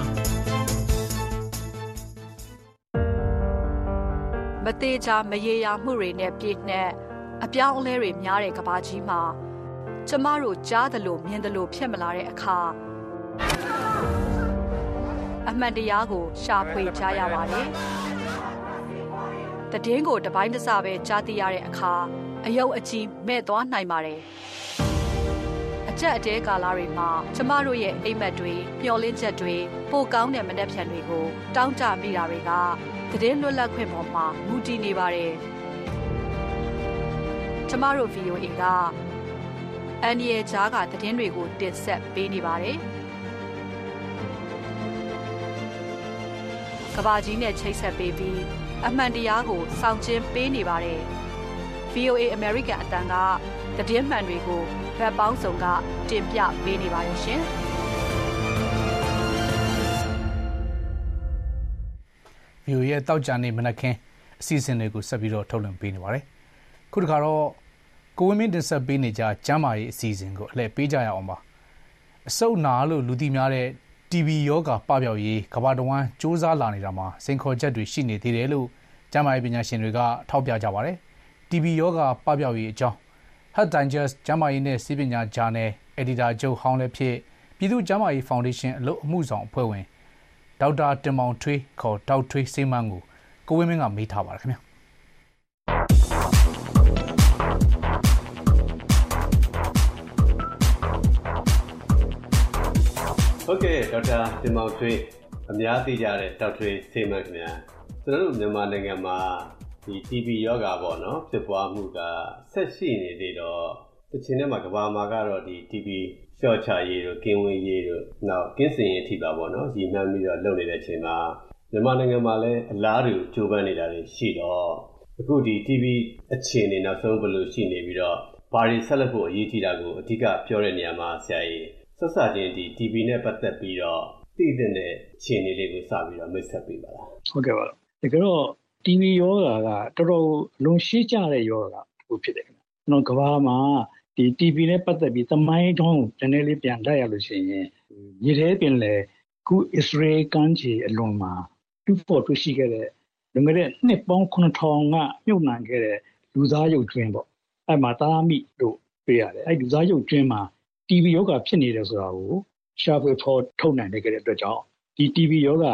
မသေးချာမရေရာမှုတွေနဲ့ပြည့်နှက်အပြောင်းအလဲတွေများတဲ့ကဘာကြီးမှာကျမတို့ကြားသလိုမြင်သလိုဖြစ်မလာတဲ့အခါအမှန်တရားကိုရှာဖွေကြရပါတယ်တည်င်းကိုတပိုင်းတစပဲကြားသိရတဲ့အခါအယုတ်အကြီးမဲ့သွားနိုင်ပါတယ်အကြက်အတဲကာလတွေမှာကျမတို့ရဲ့အိမ်မက်တွေမျှော်လင့်ချက်တွေပိုကောင်းတဲ့မနှက်ဖြန်တွေကိုတောင်းတမိတာတွေကတည်င်းလွတ်လပ်ခွင့်ပေါ်မှာမူတည်နေပါတယ်ကျမတို့ V O A ကအန်ရီဂျားကတည်င်းတွေကိုတင်ဆက်ပေးနေပါတယ်ကဘာကြီးနဲ့ချိတ်ဆက်ပေးပြီးအမှန်တရားကိုစောင့်ကျဉ်ပေးနေပါတယ်။ V O A American အတန်ကသတင်းမှန်တွေကိုဗတ်ပေါင်းစုံကတင်ပြပေးနေပါတယ်ရှင်။ V O A ရဲ့တောက်ကြနေမနက်ခင်းအစီအစဉ်တွေကိုဆက်ပြီးတော့ထုတ်လွှင့်ပေးနေပါတယ်။ခုတစ်ခါတော့ကိုဝင်းမင်းတင်ဆက်ပေးနေကြကျမ်းမာရေးအစီအစဉ်ကိုအလှည့်ပေးကြရအောင်ပါ။အဆုတ်နာလို့လူသိများတဲ့တီဘီ ယောဂပပျောက်ရေးကမ္ဘာတဝန်းစ조사လာနေတာမှာစိန်ခေါ်ချက်တွေရှိနေသေးတယ်လို့ကျန်းမာရေးပညာရှင်တွေကထောက်ပြကြပါတယ်။ တီဘီ ယောဂပပျောက်ရေးအကြောင်း Health Digest ကျန်းမာရေးနဲ့ဆေးပညာဂျာနယ်အယ်ဒီတာချုပ်ဟောင်းလည်းဖြစ်ပြည်သူ့ကျန်းမာရေးဖောင်ဒေးရှင်းအလို့အမှုဆောင်အဖွဲ့ဝင်ဒေါက်တာတင်မောင်ထွေးခေါ်ဒေါက်ထွေးစေးမန်းကိုကိုဝင်းမင်းကမေးထားပါတယ်ခင်ဗျာဟုတ်ကဲ့ဒေါက်တာတင်မောင်ထွေးအများသိကြတဲ့ဒေါက်ထွေးစေးမန်းခင်ဗျာကျွန်တော်တို့မြန်မာနိုင်ငံမှာဒီ တီဘီ ယောဂါပေါ့နော်ဖြစ်ပွားမှုကဆက်ရှိနေသေးတော့တစ်ချိန်တည်းမှာကမ္ဘာမှာကတော့ဒီ တီဘီ လျှော့ချရေးတို့ကင်းဝေးရေးတို့နောက်ကင်းစင်ရေးထိပါပေါ့နော်ဒီမှန်းပြီးတော့လုပ်နေတဲ့အချိန်မှာမြန်မာနိုင်ငံမှာလည်းအလားတူကြိုးပမ်းနေတာတွေရှိတော့အခုဒီ တီဘီ အခြေအနေနောက်ဆုံးဘယ်လိုရှိနေပြီးတော့ဘာတွေဆက်လက်ဖို့အရေးကြီးတာကိုအဓိကပြောတဲ့နေရာမှာဆရာကြီးဆက်စချင်းဒီ တီဘီ နဲ့ပတ်သက်ပြီးတော့သိတဲ့အခြေအနေလေးကိုစပြီးတော့မိတ်ဆက်ပေးပါလားဟုတ်ကဲ့ပါတကယ်တော့ တီဘီ ယောဂါကတော်တော်လွန်ရှင်းကြတဲ့ယောဂါကိုဖြစ်တယ်ခင်ဗျကျွန်တော်ကဘာမှာဒီ တီဘီ နဲ့ပတ်သက်ပြီးသမိုင်းထုံးနည်းနည်းလေးပြန်လိုက်ရလို့ရှိရင်မြေထဲပင်လေခုအစ္စရေးကမ်းခြေအလွန်မှာတူဖို့တွေ့ရှိခဲ့တဲ့လွန်ခဲ့တဲ့နှစ်ပေါင်းခုနှစ်ထောင်ကမြုပ်နှံခဲ့တဲ့လူသားရုပ်ကျွင်းပေါ့အဲ့မှာသားမိတို့တွေ့ရတယ်အဲ့လူသားရုပ်ကျွင်းမှာ တီဘီ ယောဂါဖြစ်နေတယ်ဆိုတာကိုရှာဖွေဖော်ထုတ်နိုင်တဲ့အတွက်ကြောင့်ဒီ တီဘီ ယောဂါ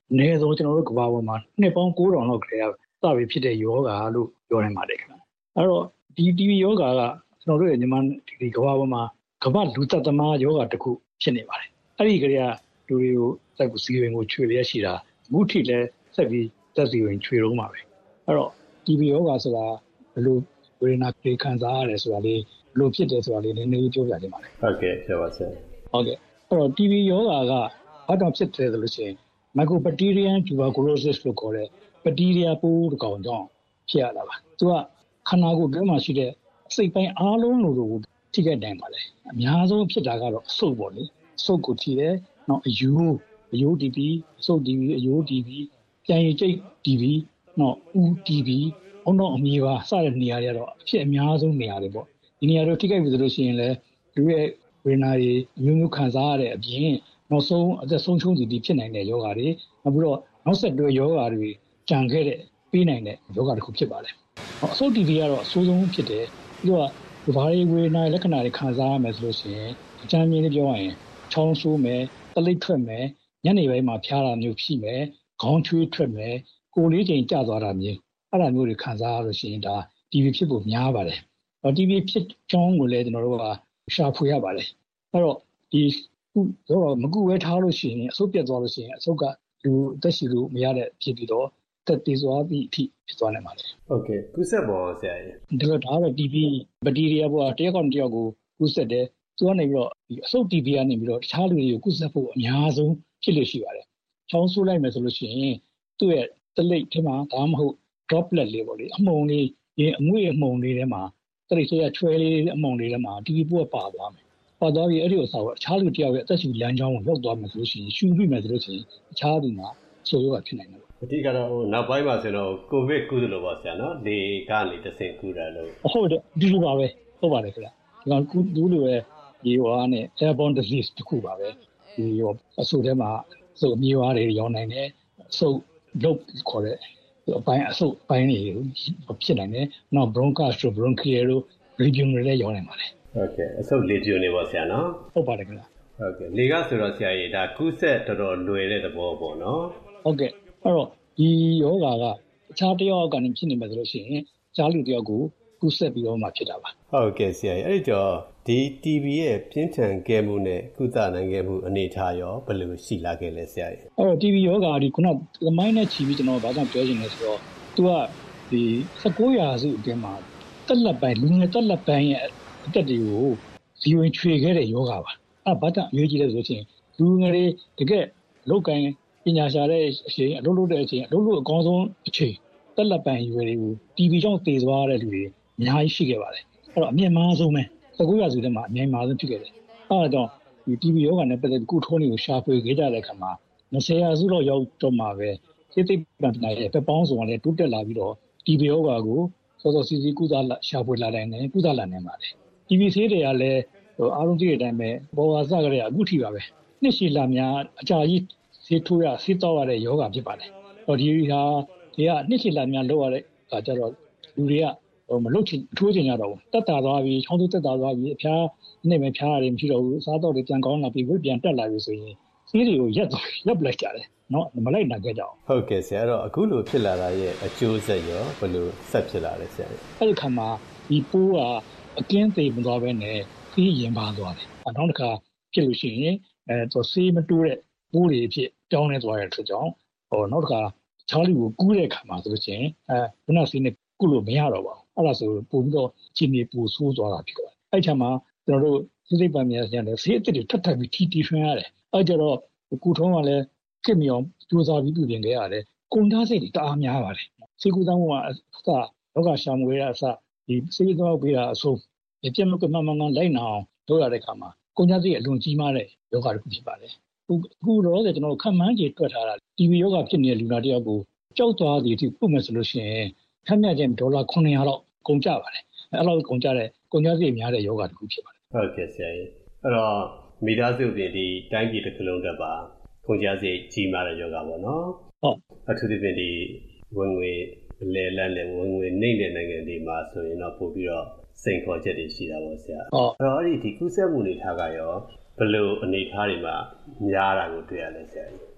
အနည်းဆုံးကျွန်တော်တို့ကမ္ဘာပေါ်မှာနှစ်ပေါင်း၉ထောင်လောက်ကလေးကစပြီးဖြစ်တဲ့ယောဂါလို့ပြောနိုင်ပါတယ်ခင်ဗျအဲ့တော့ဒီ တီ ဘီ ယောဂါကကျွန်တော်တို့ရဲ့မြန်မာဒီကမ္ဘာပေါ်မှာကမ္ဘာလူသက်သမားယောဂါတစ်ခုဖြစ်နေပါတယ်အဲ့ဒီကလေးကလူတွေကိုစက်ကူစီဝင်ကိုချွေလျက်ရှိတာအခုထိလည်းဆက်ပြီးသက်စီဝင်ချွေတော့မှာပဲအဲ့တော့ တီ ဘီ ယောဂါဆိုတာဘယ်လိုဝေဒနာတွေခံစားရတယ်ဆိုတာလေးဘယ်လိုဖြစ်တယ်ဆိုတာလေးနည်းနည်းပြောပြချင်ပါတယ်ဟုတ်ကဲ့ပြောပါဆရာဟုတ်ကဲ့အဲ့တော့ တီ ဘီ ယောဂါကဘာကြောင့်ဖြစ်တယ်ဆိုလို့ရှိရင် Mycobacterium tuberculosis လို့ခေါ်တဲ့ဘက်တီးရီးယားပိုးတစ်ကောင်ကြောင့်ဖြစ်ရတာပါသူကခန္ဓာကိုယ်တွင်းမှာရှိတဲ့အစိတ်ပိုင်းအားလုံးလိုလိုကိုထိခိုက်နိုင်ပါလေအများဆုံးဖြစ်တာကတော့အဆုပ်ပေါ့လေအဆုပ်ကိုထိတယ်နောက်အယိုးအယိုး တီ ဘီ အဆုပ် တီ ဘီ အယိုး တီ ဘီ ပြန်ရည်ကျိတ် တီ ဘီ နောက်ဦး တီ ဘီ အုံနောက်အမြေပါစတဲ့နေရာတွေကတော့အဖြစ်အများဆုံးနေရာတွေပေါ့ဒီနေရာတွေထိခိုက်ပြီဆိုလို့ရှိရင်လည်းလူရဲ့ဝေဒနာတွေအမျိုးမျိုးခံစားရတဲ့အပြင်နောက်ဆုံးအသက်ဆုံးရှုံးသူတွေဖြစ်နိုင်တဲ့ယောဂါတွေနောက်ပြီးတော့နောက်ဆက်တွဲယောဂါတွေကြံခဲ့တဲ့ပြီးနိုင်တဲ့ယောဂါတစ်ခုဖြစ်ပါတယ်အဆုပ် တီ ဘီ ကတော့အဆိုးဆုံးဖြစ်တယ်ပြီးတော့ဒီဘာတွေဝေဒနာလက္ခဏာတွေခံစားရမယ်ဆိုလို့ရှိရင်အကြမ်းမြင်လေးပြောရရင်ချောင်းဆိုးမယ်တလိပ်ထွက်မယ်ညနေပိုင်းမှာဖျားတာမျိုးဖြစ်မယ်ခေါင်းချွေးထွက်မယ်ကိုယ်လေးချိန်ကျသွားတာမျိုးအဲ့ဒါမျိုးတွေခံစားရလို့ရှိရင်ဒါ တီ ဘီ ဖြစ်ဖို့များပါတယ်။တီ ဘီ ဖြစ်ကြောင်းကိုလည်းကျွန်တော်တို့ကရှာဖွေရပါတယ်။အဲ့တော့ဒီတော့မကူဝဲထားလို့ရှိရင်အဆုတ်ပြတ်သွားလို့ရှိရင်အဆုတ်ကလူအသက်ရှူလို့မရတဲ့ဖြစ်ပြီးတော့တက်တည်သွားပြီးအထိဖြစ်သွားနိုင်ပါတယ်။ဟုတ်ကဲ့ကုသပေါ်ဆရာကြီး။ဒီလိုဒါကတော့ တီ ဘီ ဘက်တီးရီးယားပေါ်တယောက်ကောင်တယောက်ကိုကုသတယ်။သူကနေပြီးတော့ဒီအဆုတ် တီ ဘီ ကနေပြီးတော့တခြားလူတွေကိုကုသဖို့အများဆုံးဖြစ်လို့ရှိပါတယ်။ချောင်းဆိုးလိုက်မယ်ဆိုလို့ရှိရင်သူ့ရဲ့တလိပ်ထဲမှာဒါမှမဟုတ် droplet လေးပေါ့လေအမှုန်လေးဒီအငွေ့အမှုန်လေးထဲမှာတရိပ်ဆိုရချွဲလေးအမှုန်လေးထဲမှာ တီ ဘီ ပိုးပါသွားမယ်။ပါသွားပြီးအဲ့ဒီဥစ္စာကိုအခြားလူတယောက်ရဲ့အသက်ရှူလမ်းကြောင်းကိုရောက်သွားမယ်ဆိုလို့ရှိရင်ရှူပြီးမယ်ဆိုလို့ရှိရင်အခြားသူမှာဆိုရောဖြစ်နိုင်တယ်။အဓိကတော့ဟိုနောက်ပိုင်းမှာဆိုတော့ကိုဗစ်ကုသလို့ပါဆရာနော်။လေကနေတဆင့်ကုတာလို့ဟုတ်တယ်ဒီလိုပါပဲဟုတ်ပါတယ်ခင်ဗျ။ဒီကောင်ကုသလို့ရဲ့ဒီဟိုအားနဲ့ airborne disease တခုပါပဲ။ဒီဟိုအဆုတ်ထဲမှာအဆုတ်အမြေဝါးတွေရောက်နိုင်တယ်အဆုတ်လုတ်ခေါ်တဲ့အပိုင်းအဆုတ်ပိုင်းတွေဖြစ်နိုင်တယ်။နောက် bronchus တို့ bronchial တို့ region တွေလည်းရောက်နိုင်ပါတယ်။ဟုတ်ကဲ့အဆုတ်လေကျွနေပါဆရာနော်။ဟုတ်ပါတယ်ခင်ဗျာ။ဟုတ်ကဲ့လေကဆိုတော့ဆရာကြီးဒါကုဆက်တော်တော်လွယ်တဲ့သဘောပေါ့နော်။ဟုတ်ကဲ့အဲ့တော့ဒီယောဂါကအခြားတစ်ယောက်ကနေဖြစ်နေမှာဆိုလို့ရှိရင်အခြားလူတစ်ယောက်ကိုကုဆက်ပြီးတော့မှဖြစ်တာပါ။ဟုတ်ကဲ့ဆရာကြီးအဲ့ဒီတော့ဒီ တီ ဘီ ရဲ့ပြင်းထန်ခဲ့မှုနဲ့ကုသနိုင်ခဲ့မှုအနေထားရောဘယ်လိုရှိလာခဲ့လဲဆရာကြီး။အဲ့တော့ တီ ဘီ ယောဂါဒီခုနသမိုင်းနဲ့ချီပြီးကျွန်တော်ဘာကြောင့်ပြောချင်လဲဆိုတော့သူကဒီ၁၉ရာစုအတွင်းမှာတက်လက်ပိုင်းလူငယ်တက်လက်ပိုင်းရဲ့အသက်တွေကိုဇီဝင်ချွေခဲ့တဲ့ယောဂါပါအဲ့ဘာကြောင့်အရေးကြီးလဲဆိုလို့ရှိရင်လူငယ်တွေတကယ်လောက်ကင်ပညာရှာတဲ့အချိန်အလုပ်လုပ်တဲ့အချိန်အလုပ်လုပ်အကောင်းဆုံးအချိန်တက်လက်ပိုင်းရွယ်တွေကို တီ ဘီ ကြောင့်တည်သွားတဲ့လူတွေအများကြီးရှိခဲ့ပါတယ်အဲ့တော့အမြင့်မားဆုံးပဲ၁၉ရာစုထဲမှာအမြင့်မားဆုံးဖြစ်ခဲ့တယ်အဲ့ဒါကြောင့်ဒီ တီ ဘီ ယောဂါနဲ့ပတ်သက်ပြီးကုထုံးတွေကိုရှာဖွေခဲ့ကြတဲ့အခါမှာ၂၀ရာစုတော့ရောက်တော့မှာပဲစိတ်သိပ္ပံပညာရဲ့ပပေါင်းဆောင်ကလည်းတိုးတက်လာပြီးတော့ တီ ဘီ ယောဂါကိုစောစောစီစီကုသလာရှာဖွေလာနိုင်တယ်ကုသလာနိုင်ပါတယ် တီ ဘီ ဆေးတွေကလည်းဟိုအားလုံးသိတဲ့အတိုင်းပဲဘောဂါစကြတဲ့အခုထိပါပဲနှစ်ရှည်လာများအကြာကြီးဆေးထိုးရဆေးတောက်ရတဲ့ယောဂါဖြစ်ပါတယ်ဟောဒီဟာဒီကနှစ်ရှည်လာများလောက်ရတဲ့အခါကျတော့လူတွေကဟိုမလုတ်ချင်ထိုးချင်ကြတော့ဘူးတက်တာသွားပြီးချောင်းသွတက်တာသွားပြီးအဖျားနဲ့ပဲဖျားရတယ်မရှိတော့ဘူးစားတော့တွေပြန်ကောင်းလာပြီးဝိပြန်တက်လာပြီဆိုရင်ဆေးတွေကိုရက်သွားရက်ပလိုက်ကြတယ်နော်မလိုက်နိုင်ကြအောင်ဟုတ်ကဲ့ဆရာအဲ့တော့အခုလိုဖြစ်လာတာရဲ့အကျိုးဆက်ရောဘယ်လိုဆက်ဖြစ်လာလဲဆရာအဲ့ဒီခါမှာဒီပိုးကအကင်းသေးမသွားဘဲနဲ့ဆေးရင်ပါသွားတယ်နောက်တစ်ခါဖြစ်လို့ရှိရင်အဲတော့ဆေးမတိုးတဲ့ပိုးတွေဖြစ်ပြောင်းလဲသွားတဲ့အတွက်ကြောင့်ဟိုနောက်တစ်ခါချားလူကိုကူးတဲ့ခါမှာဆိုလို့ရှိရင်အဲခုနဆေးနဲ့ကုလို့မရတော့ပါဘူးအဲ့ဒါဆိုပို့ပြီးတော့ချင်းနေပူဆိုးသွားတာဖြစ်သွားတယ်အဲ့ချာမှာကျွန်တော်တို့စိစိပ္ပံများကျန်တယ်ဆေးအစ်တွေထပ်ထပ်ပြီးထီတီထွန်းရတယ်အဲ့ကြတော့ကုထုံးကလည်းခက်မြောင်ကြိုးစားပြီးပြုပြင်ခဲ့ရတယ်ကုန်သားစိတ်တွေတအားများပါတယ်ဆေးကူသားမှုကအစလောကရှာမွေရအစဒီဆေးသောပေးတာအဆုံးဒီပြတ်မကမှန်မှန်လိုက်နာအောင်လုပ်ရတဲ့အခါမှာကုန်သားစိတ်အလွန်ကြီးမားတဲ့ယောဂတစ်ခုဖြစ်ပါတယ်အခုတော့ကျွန်တော်ခံမှန်းကြည့်တွက်ထားတာ တီ ဘီ ယောဂဖြစ်နေတဲ့လူနာတယောက်ကိုကြောက်သွားသည်အထိပုတ်မယ်ဆိုလို့ရှိရင်ခန့်မှန်းခြင်းဒေါ်လာခုနှစ်ရာလောက်ကုန်ကြပါတယ်အဲ့လိုကုန်ကြတဲ့ကုန်သားစိတ်များတဲ့ယောဂတစ်ခုဖြစ်ပါတယ်ဟုတ်ကဲ့ဆရာကြီးအဲ့တော့မိသားစုပြင်ဒီတိုင်းပြည်တစ်ခုလုံးတက်ပါကုန်ကြစိတ်ကြီးမားတဲ့ယောဂပေါ့နော်ဟုတ်အထူးသဖြင့်ဒီဝင်ငွေလဲလန်းနဲ့ဝင်ငွေနှိမ့်တဲ့နိုင်ငံတွေမှာဆိုရင်တော့ပို့ပြီးတော့စိန်ခေါ်ချက်တွေရှိတာပေါ့ဆရာဟုတ်အဲ့တော့အဲ့ဒီဒီကုသမှုအနေထားကရောဘယ်လိုအနေထားတွေမှာများတာကိုတွေ့ရလဲဆရာကြီးဟ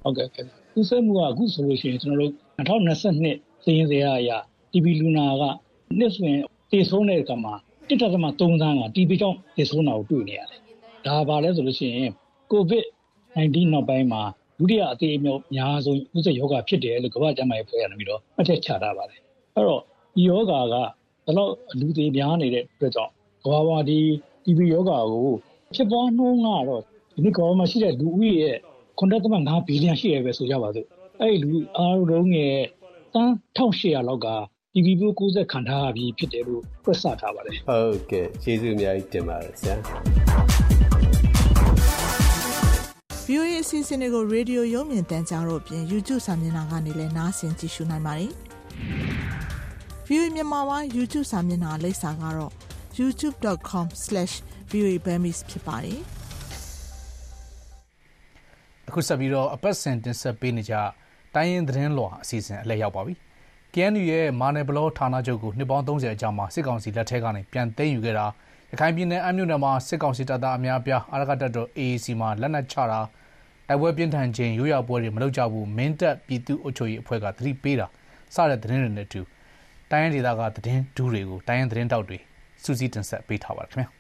ဟုတ်ကဲ့ကူးစက်မှုကအခုဆိုလို့ရှိရင်ကျွန်တော်တို့၂၀၂၂စည်ရင်းစရာအရာ တီ ဘီ လူနာကနှစ်ဆိုရင်သေဆုံးတဲ့အခါမှာ တစ်တက်မှသုံးသန်းက တီ ဘီ ကြောင့်သေဆုံးတာကိုတွေ့နေရတယ်ဒါပါလဲဆိုလို့ရှိရင် ကိုဗစ်-၁၉ နောက်ပိုင်းမှာဒုတိယအသေးအမြောက်အများဆုံးကူးစက်ရောဂါဖြစ်တယ်လို့ကမ္ဘာ့ကျန်းမာရေးအဖွဲ့ကနေပြီးတော့အထက်ချထားပါတယ်အဲ့တော့ဒီရောဂါကဘယ်တော့လူသေးများနေတဲ့အတွက်ကြောင့်ကမ္ဘာပေါ်ဒီ တီ ဘီ ရောဂါကိုဖြစ်ပွားနှုန်းကတော့ဒီနေ့ကမ္ဘာမှာရှိတဲ့လူဦးရေရဲ့ ခုနစ်ဒသမငါး ဘီလီယံရှိရပဲဆိုကြပါစို့အဲ့ဒီလူအားလုံးရဲ့တန်းတစ်ထောင်ရှစ်ရာလောက်က တီ ဘီ ပိုးကူးစက်ခံထားရပြီးဖြစ်တယ်လို့တွက်ဆထားပါတယ်ဟုတ်ကဲ့ကျေးဇူးအများကြီးတင်ပါတယ်ဆရာဗွီအိုအေ အစီအစဉ်တွေကိုရေဒီယိုရုပ်မြင်သံကြားတို့အပြင် YouTube စာမျက်နှာကနေလည်းနားဆင်ကြည့်ရှုနိုင်ပါတယ်။ ဗွီအိုအေမြန်မာပိုင်း YouTube စာမျက်နှာလိပ်စာကတော့ ยูทูบ ดอท คอม สแลช วี โอ เอ Burmese ဖြစ်ပါတယ်။အခုဆက်ပြီးတော့အပတ်စဉ်တင်ဆက်ပေးနေကြတိုင်းရင်းသတင်းလွှာအစီအစဉ်အလဲရောက်ပါပြီ။ ကေ အန် ယူ ရဲ့မာနယ်ဘလောဌာနချုပ်ကိုနှစ်ပေါင်းသုံးဆယ်အကြာမှာစစ်ကောင်စီလက်ထက်ကနေပြန်သိမ်းယူခဲ့တာရခိုင်ပြည်နယ်အမ်းမြို့နယ်မှာစစ်ကောင်စီတပ်သားအများအပြားအာရကတပ်တော် အေ အေ စီ မှာလက်နက်ချတာတိုက်ပွဲပြင်းထန်ခြင်းရိုးရာပွဲတွေမလုပ်ကြဘူးမင်းတပ်ပြည်သူ့အုပ်ချုပ်ရေးအဖွဲ့ကသတိပေးတာစတဲ့သတင်းတွေနဲ့အတူတိုင်းရင်းဒေသကသတင်းဒူးတွေကိုတိုင်းရင်းသတင်းတောက်တွေစူးစီးတင်ဆက်ပေးထားပါတယ်ခင်ဗျာ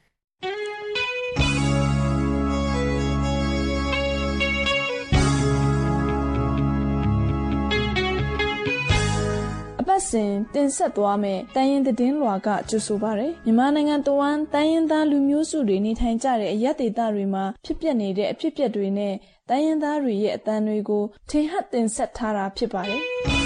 အပတ်စဉ်တင်ဆက်သွားမယ်တိုင်းရင်းသတင်းလွှာကကြိုဆိုပါရယ်မြန်မာနိုင်ငံတဝန်းတိုင်းရင်းသားလူမျိုးစုတွေနေထိုင်ကြတဲ့အရပ်ဒေသတွေမှာဖြစ်ပျက်နေတဲ့အဖြစ်အပျက်တွေနဲ့တိုင်းရင်းသားတွေရဲ့အသံတွေကိုထင်ဟပ်တင်ဆက်ထားတာဖြစ်ပါတယ်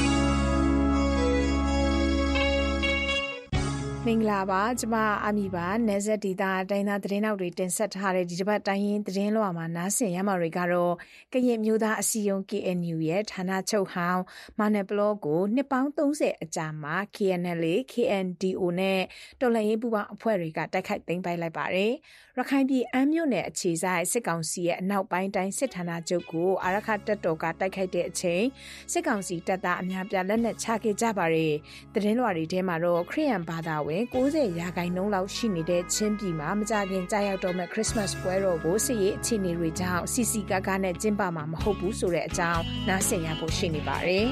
မင်္ဂလာပါကျမအာမီပါနယ်ဆက်ဒေတာတိုင်းသားသတင်းနောက်တွေတင်ဆက်ထားတဲ့ဒီတစ်ပတ်တိုင်းရင်းသတင်းလွှာမှာနားဆင်ရမှာတွေကတော့ကရင်မျိုးသားအစည်းအရုံး ကေ အန် ယူ ရဲ့ဌာနချုပ်ဟောင်းမာနယ်ဘလော့ကိုနှစ်ပေါင်းသုံးဆယ်အကြာမှာ ကေ အန် အယ်လ် အေ ကေ အန် ဒီ အို နဲ့တော်လှန်ရေးပူးပေါင်းအဖွဲ့တွေကတိုက်ခိုက်သိမ်းပိုက်လိုက်ပါတယ်ရခိုင်ပြည်အမ်းမြို့နယ်အခြေစိုက်စစ်ကောင်စီရဲ့အနောက်ပိုင်းတိုင်းစစ်ဌာနချုပ်ကိုအာရခတပ်တော်ကတိုက်ခိုက်တဲ့အချိန်စစ်ကောင်စီတပ်သားအများပြားလက်နက်ချခဲ့ကြပါတယ်သတင်းလွှာတွေထဲမှာတော့ခရစ်ယာန်ဘာသာဝင်၉၀ရာခိုင်နှုန်းလောက်ရှိနေတဲ့ချင်းပြည်မှာမကြခင်ကြာရောက်တော့မဲ့ခရစ်စမတ်ပွဲတော်ကိုစစ်ရေးအခြေအနေတွေကြောင့်စီစီကားကားနဲ့ကျင်းပမှာမဟုတ်ဘူးဆိုတဲ့အကြောင်းနားဆင်ရဖို့ရှိနေပါတယ်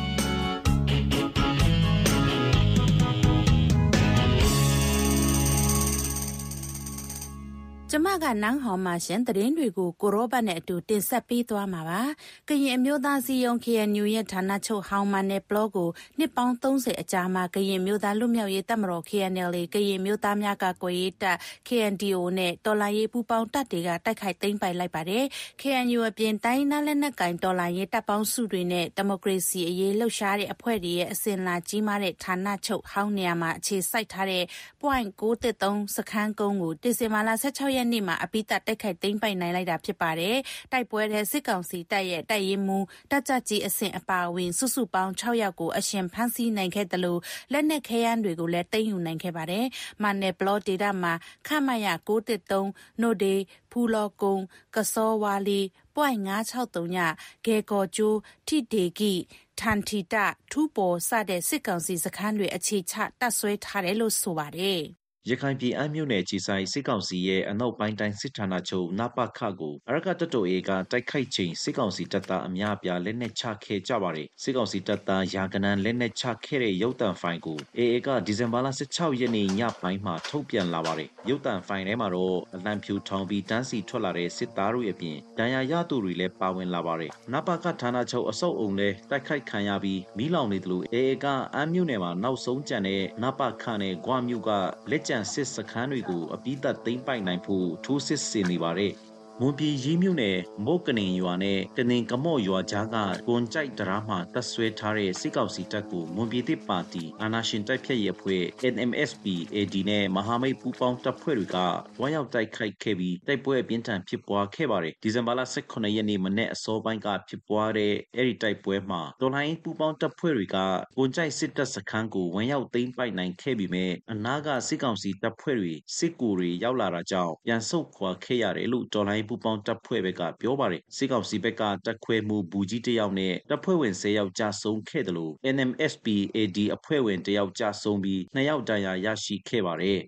ကျမကနန်းဟော်မှာရှင်သတင်းတွေကိုကိုရောဘတ်နဲ့အတူတင်ဆက်ပေးသွားမှာပါ။ကရင်အမျိုးသားစီယုံ ကေ အန် ယူ ရဲ့ဌာနချုပ်ဟောင်းမနဲ့ဘလော့ကိုနှစ်ပေါင်းသုံးဆယ်အကြာမှာကရင်မျိုးသားလူမျိုးရေးတပ်မတော် ကေ အန် အယ်လ် အေ ကရင်မျိုးသားများကကွယ်ရေးတပ် ကေ အန် ဒီ အို နဲ့တော်လှန်ရေးပူးပေါင်းတပ်တွေကတိုက်ခိုက်သိမ်းပိုက်လိုက်ပါတယ်။ ကေ အန် ယူ အပြင်တိုင်းနာလက်နက်ကင်တော်လှန်ရေးတပ်ပေါင်းစုတွေနဲ့ဒီမိုကရေစီအရေးလှုပ်ရှားတဲ့အဖွဲ့တွေရဲ့အစဉ်လာကြီးမားတဲ့ဌာနချုပ်ဟောင်းနေရာမှာအခြေစိုက်ထားတဲ့ ပွိုင့် ၉၁၃ စခန်းကုန်းကိုဒီဇင်ဘာလ၁၆ရက်နေ့မှာအပိသက်တိုက်ခိုက်သိမ်းပိုက်နိုင်လိုက်တာဖြစ်ပါတယ်။တိုက်ပွဲတဲ့စစ်ကောင်စီတပ်ရဲ့တိုက်ရင်မူတပ်ကြကြီးအဆင့်အပါအဝင်စုစုပေါင်း၆ယောက်ကိုအရှင်ဖမ်းဆီးနိုင်ခဲ့တယ်လို့လက်နက်ခဲယမ်းတွေကိုလည်းသိမ်းယူနိုင်ခဲ့ပါတယ်။မာနယ်ဘလော့ဒေတာမှာခမရ၉၁၃နို့ဒေဖူလောကုံကစောဝါလီပွိုင့်၅၆၃ညဂေကောကျိုးထိဒေဂိထန်တီတာထူပေါ်စတဲ့စစ်ကောင်စီစခန်းတွေအခြေချတပ်ဆွဲထားတယ်လို့ဆိုပါတယ်။ရခိုင်ပြည်အမ်းမြို့နယ်ကြီးဆိုင်စစ်ကောင်စီရဲ့အနောက်ပိုင်းတိုင်းစစ်ဌာနချုပ်နပခကိုအရကတပ်တော် အေ ကတိုက်ခိုက်ချိန်စစ်ကောင်စီတပ်သားအများအပြားလက်နက်ချခဲ့ကြပါတယ်စစ်ကောင်စီတပ်သားရာကနန်းလက်နက်ချခဲ့တဲ့ရုပ်တံဖိုင်ကို အေ အေ ကဒီဇင်ဘာလ၁၆ရက်နေ့ညပိုင်းမှာထုတ်ပြန်လာပါတယ်ရုပ်တံဖိုင်ထဲမှာတော့အလံဖြူထောင်ပြီးတန်းစီထွက်လာတဲ့စစ်သားတို့အပြင်ဒဏ်ရာရသူတွေလည်းပါဝင်လာပါတယ်နပခဌာနချုပ်အစုပ်အုံလည်းတိုက်ခိုက်ခံရပြီးမီးလောင်နေတယ်လို့ အေ အေ ကအမ်းမြို့နယ်မှာနောက်ဆုံးကျန်တဲ့နပခနဲ့ဂွမြို့ကလက်ကျန်စစ်စခန်းတွေကိုအပိသက်သိမ်းပိုက်နိုင်ဖို့ထိုးစစ်ဆင်နေပါတယ်။မွန်ပြည်ရေးမြို့နယ်မို့ကနင်ရွာနဲ့ကနင်ကမော့ရွာကြားကကွန်ကြိုက်တရားမှာတပ်ဆွဲထားတဲ့စစ်ကောင်စီတပ်ကိုမွန်ပြည်သစ်ပါတီအာဏာရှင်တိုက်ဖြတ်ရေးအဖွဲ့ အန် အမ် အက်စ် ပီ အေ ဒီ နဲ့မဟာမိတ်ပူးပေါင်းတပ်ဖွဲ့တွေကဝိုင်းရောက်တိုက်ခိုက်ခဲ့ပြီးတိုက်ပွဲအပြင်းထန်ဖြစ်ပွားခဲ့ပါတယ်။ဒီဇင်ဘာလ၁၈ရက်နေ့မနေ့အစောပိုင်းကဖြစ်ပွားတဲ့အဲ့ဒီတိုက်ပွဲမှာတော်လှန်ရေးပူးပေါင်းတပ်ဖွဲ့တွေကကွန်ကြိုက်စစ်တပ်စခန်းကိုဝိုင်းရောက်သိမ်းပိုက်နိုင်ခဲ့ပြီးမြဲအနားကစစ်ကောင်စီတပ်ဖွဲ့တွေစစ်ကူတွေရောက်လာတာကြောင့်ပြန်ဆုတ်ခွာခဲ့ရတယ်လို့တော်လှန်ရေးပူးပေါင်းတပ်ဖွဲ့ဘက်ကပြောပါတယ်စစ်ကောင်စီဘက်ကတပ်ခွဲမှုဘူကြီးတယောက်နဲ့တပ်ဖွဲ့ဝင်၁၀ယောက်ကြာဆုံးခဲ့တယ်လို့ အန် အမ် အက်စ် ပီ အေ ဒီ အဖွဲ့ဝင်တယောက်ကြာဆုံးပြီးနှစ်ယောက်ဒဏ်ရာရရှိခဲ့ပါတယ်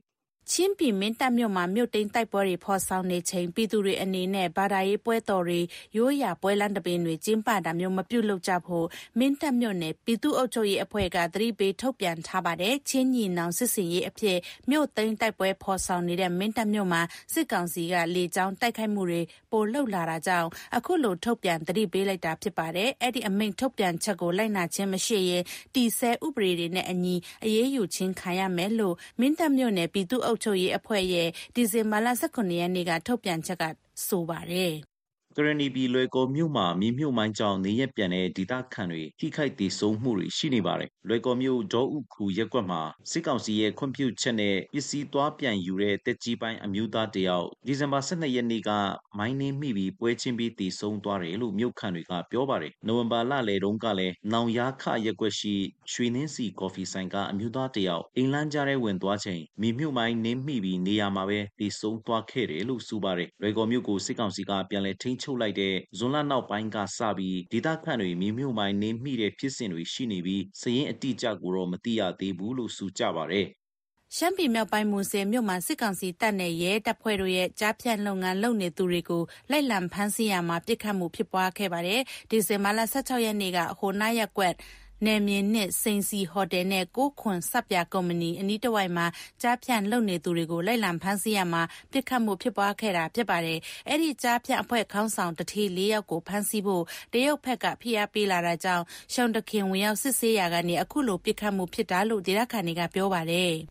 ချင်းပြည်မင်းတပ်မြို့မှာမြို့သိမ်းတိုက်ပွဲတွေဖော်ဆောင်နေချိန်ပြည်သူတွေအနေနဲ့ဘာသာရေးပွဲတော်တွေရိုးရာပွဲလမ်းတပင်တွေကျင်းပတာမျိုးမပြုလုပ်ကြဖို့မင်းတပ်မြို့နယ်ပြည်သူ့အုပ်ချုပ်ရေးအဖွဲ့ကသတိပေးထုတ်ပြန်ထားပါတယ်ချင်းညီနောင်စစ်စင်ရေးအဖြစ်မြို့သိမ်းတိုက်ပွဲဖော်ဆောင်နေတဲ့မင်းတပ်မြို့မှာစစ်ကောင်စီကလေကြောင်းတိုက်ခိုက်မှုတွေပိုလှုပ်လာတာကြောင့်အခုလိုထုတ်ပြန်သတိပေးလိုက်တာဖြစ်ပါတယ်အဲ့ဒီအမိန့်ထုတ်ပြန်ချက်ကိုလိုက်နာခြင်းမရှိရင်တီဆဲဥပဒေတွေနဲ့အညီအရေးယူခြင်းခံရမယ်လို့မင်းတပ်မြို့နယ်ပြည်သူ့အုပ်ချုပ်ရေးအဖွဲ့ရဲ့ဒီဇင်ဘာလ၁၉ရက်နေ့ကထုတ်ပြန်ချက်ကဆိုပါတယ်ကရဏီပြည်လွယ်ကော်မြို့မှာမြေမြုပ်မိုင်းကြောင့်နေရက်ပြန်တဲ့ဒေသခံတွေထိခိုက်ဒေဆုံးမှုတွေရှိနေပါတယ်။လွယ်ကော်မြို့ဒေါဥခုရက်ကွက်မှာစစ်ကောင်စီရဲ့ခွင့်ပြုချက်နဲ့ပစ္စည်းသွားပြန်ယူတဲ့တက်ကြီးပိုင်းအမျိုးသားတယောက်ဒီဇင်ဘာ၁၂ရက်နေ့ကမိုင်းနှင်းမိပြီးပွဲချင်းပြီးဒေဆုံးသွားတယ်လို့မြို့ခံတွေကပြောပါတယ်။နိုဝင်ဘာလလယ်တုန်းကလည်းနောင်ယာခရက်ကွက်ရှိရွှေနှင်းစီကော်ဖီဆိုင်ကအမျိုးသားတယောက်အိမ်လန်းကြားထဲဝင်သွားချိန်မြေမြုပ်မိုင်းနှင်းမိပြီးနေရာမှာပဲဒေဆုံးသွားခဲ့တယ်လို့ဆိုပါတယ်။လွယ်ကော်မြို့ကိုစစ်ကောင်စီကပြန်လည်ထိန်းချုပ်လိုက်တဲ့ဇွန်လနောက်ပိုင်းကစပြီးဒေသခံတွေမြေမြုပ်မိုင်းနေမိတဲ့ဖြစ်စဉ်တွေရှိနေပြီးစရင်အတိအကျကိုတော့မသိရသေးဘူးလို့ဆိုကြပါတယ်ရှမ်းပြည်မြောက်ပိုင်းမူဆယ်မြို့မှာစစ်ကောင်စီတပ်နဲ့ရဲတပ်ဖွဲ့တို့ရဲ့ကြားဖြတ်လုပ်ငန်းလုပ်နေသူတွေကိုလိုက်လံဖမ်းဆီးရမှာပြစ်ခတ်မှုဖြစ်ပွားခဲ့ပါတယ်ဒီဇင်ဘာလ၁၆ရက်နေ့ကဟိုနာရက်ကွက်နယ်မြေနဲ့စိန်စီဟိုတယ်နဲ့ကိုခွန်စပ်ပြကုမ္ပဏီအနီးတစ်ဝိုက်မှာကြားဖြတ်လုပ်နေသူတွေကိုလိုက်လံဖမ်းဆီးရမှာပြစ်ခတ်မှုဖြစ်ပွားခဲ့တာဖြစ်ပါတယ်။အဲ့ဒီကြားဖြတ်အဖွဲ့ခေါင်းဆောင်တတိလေးယောက်ကိုဖမ်းဆီးဖို့တရုတ်ဘက်ကဖိအားပေးလာတာကြောင့်ရှောင်းတခင်ဝင်ရောက်စစ်ဆေးရာကနေအခုလိုပြစ်ခတ်မှုဖြစ်တာလို့ဒေသခံတွေကပြောပါတယ်။